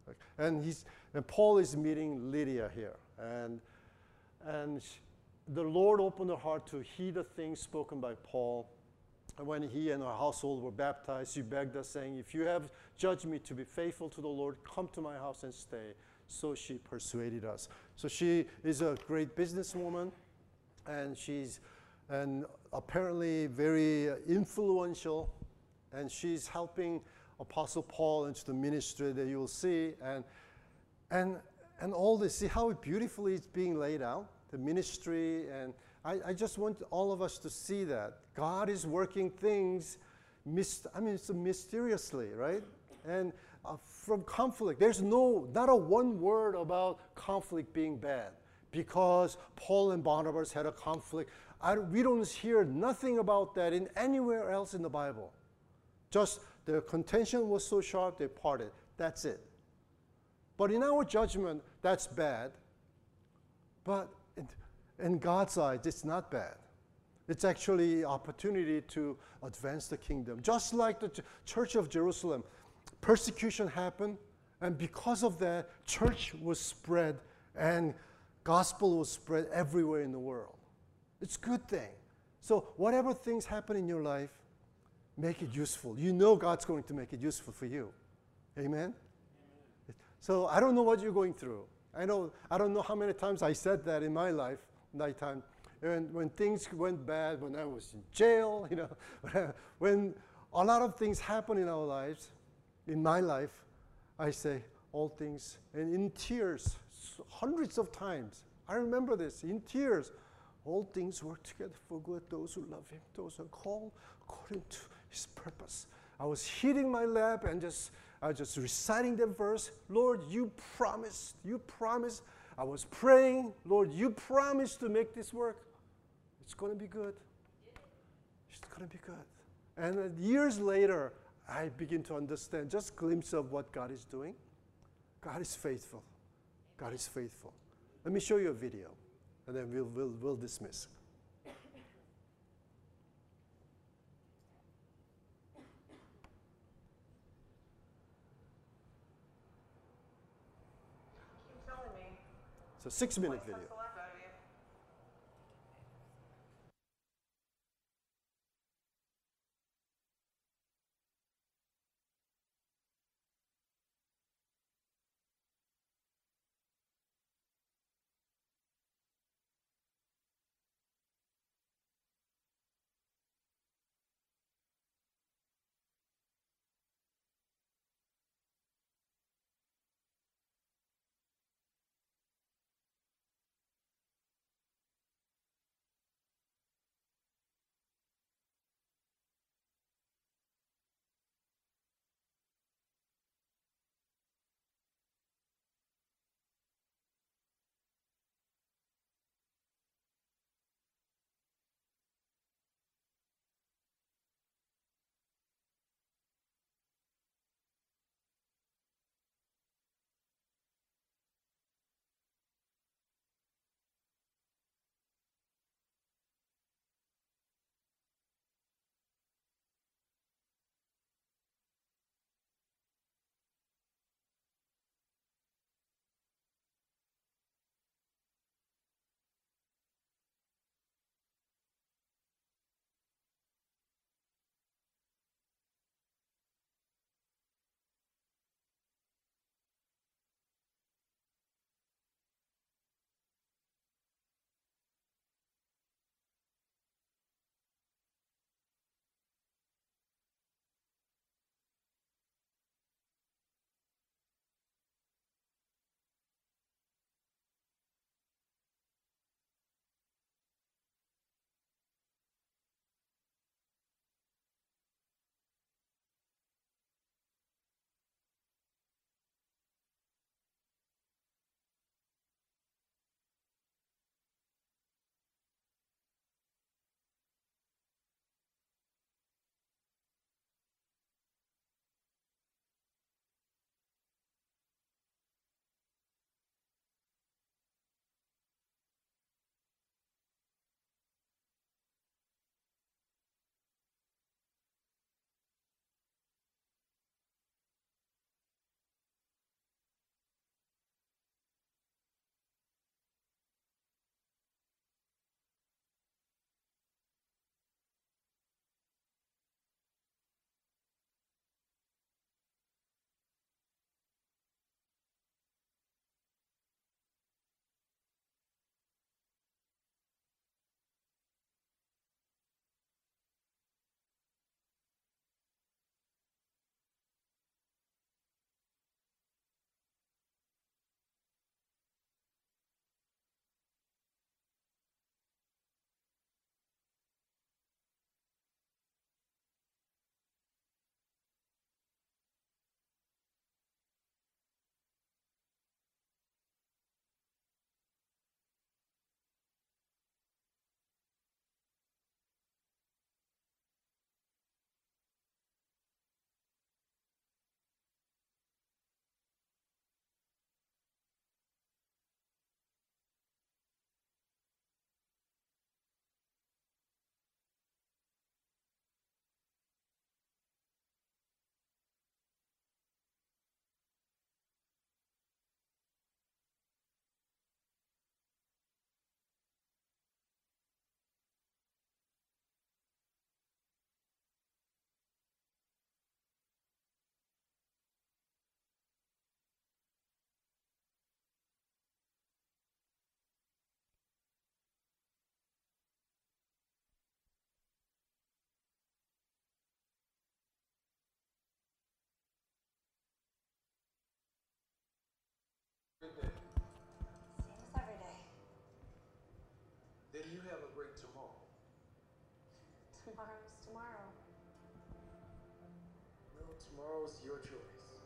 Speaker 3: and he's and Paul is meeting Lydia here, and and sh- the Lord opened her heart to hear the things spoken by Paul. And when he and her household were baptized, she begged us, saying, if you have judged me to be faithful to the Lord, come to my house and stay. So she persuaded us. So she is a great businesswoman, and she's and apparently very influential, and she's helping Apostle Paul into the ministry that you will see. And, and, and all this, see how beautifully it's being laid out, the ministry, and I, I just want all of us to see that. God is working things, myst- I mean, it's mysteriously, right? And uh, from conflict, there's no, not a one word about conflict being bad, because Paul and Barnabas had a conflict. I, we don't hear nothing about that in anywhere else in the Bible. Just their contention was so sharp, they parted. That's it. But in our judgment, that's bad. But in, in God's eyes, it's not bad. It's actually opportunity to advance the kingdom. Just like the ch- Church of Jerusalem, persecution happened, and because of that, church was spread, and gospel was spread everywhere in the world. It's a good thing. So whatever things happen in your life, make it useful. You know God's going to make it useful for you. Amen? Amen. So I don't know what you're going through. I know I don't know how many times I said that in my life, nighttime. And when things went bad, when I was in jail, you know, when a lot of things happen in our lives, in my life, I say all things, and in tears, hundreds of times. I remember this, in tears. All things work together for good, those who love him, those who are called according to his purpose. I was hitting my lap and just, I was just reciting that verse. Lord, you promised, you promised. I was praying, Lord, you promised to make this work. It's going to be good. It's going to be good. And uh, years later, I begin to understand just a glimpse of what God is doing. God is faithful. God is faithful. Let me show you a video, and then we'll, we'll, we'll dismiss.
Speaker 4: Keep telling me.
Speaker 3: It's a six-minute
Speaker 4: What
Speaker 3: video.
Speaker 4: sucks the life out of you? Tomorrow's tomorrow.
Speaker 5: No, tomorrow's your choice.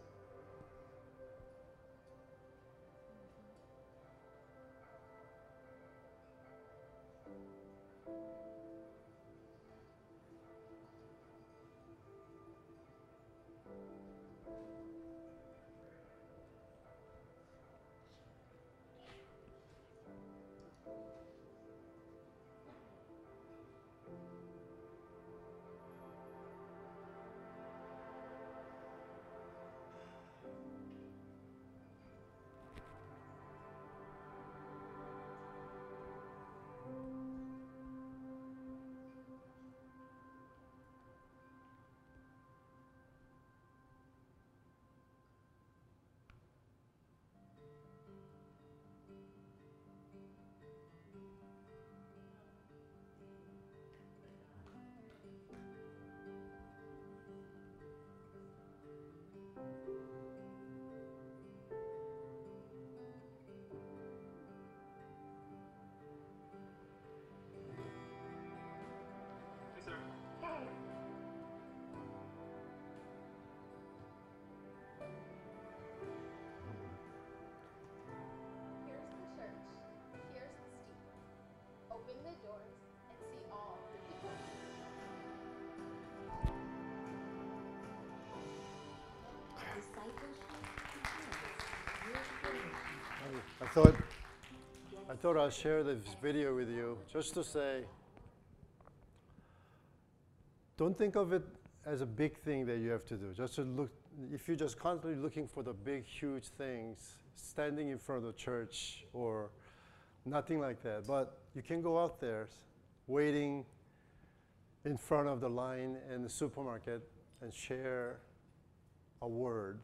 Speaker 6: Here's the church. Here's the steeple. Open the doors and see all the people.
Speaker 3: I thought I thought I'd share this video with you just to say, don't think of it as a big thing that you have to do. Just to look, if you're just constantly looking for the big, huge things, standing in front of the church or nothing like that. But you can go out there, waiting in front of the line in the supermarket and share a word.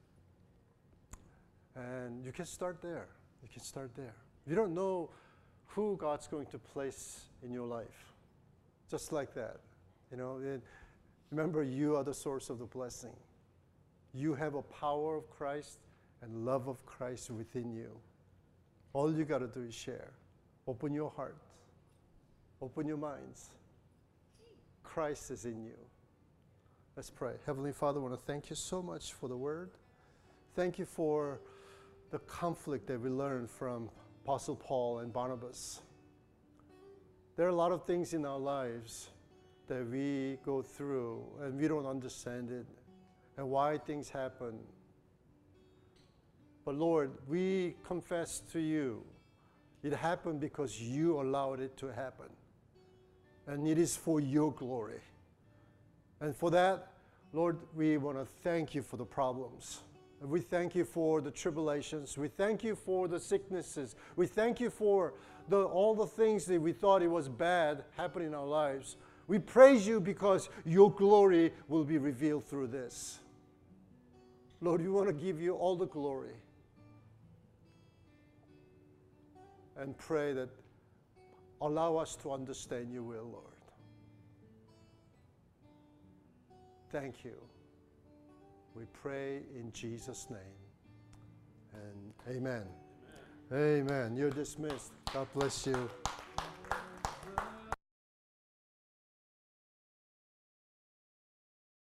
Speaker 3: And you can start there. You can start there. You don't know who God's going to place in your life. Just like that. You know, it, remember, you are the source of the blessing. You have a power of Christ and love of Christ within you. All you got to do is share. Open your heart. Open your minds. Christ is in you. Let's pray. Heavenly Father, I want to thank you so much for the word. Thank you for the conflict that we learned from Apostle Paul and Barnabas. There are a lot of things in our lives that we go through and we don't understand it and why things happen. But Lord, we confess to you, it happened because you allowed it to happen. And it is for your glory. And for that, Lord, we want to thank you for the problems. And we thank you for the tribulations. We thank you for the sicknesses. We thank you for the, all the things that we thought it was bad happening in our lives. We praise you because your glory will be revealed through this. Lord, we want to give you all the glory. And pray that allow us to understand your will, Lord. Thank you. We pray in Jesus' name. And amen. Amen. Amen. You're dismissed. God bless you.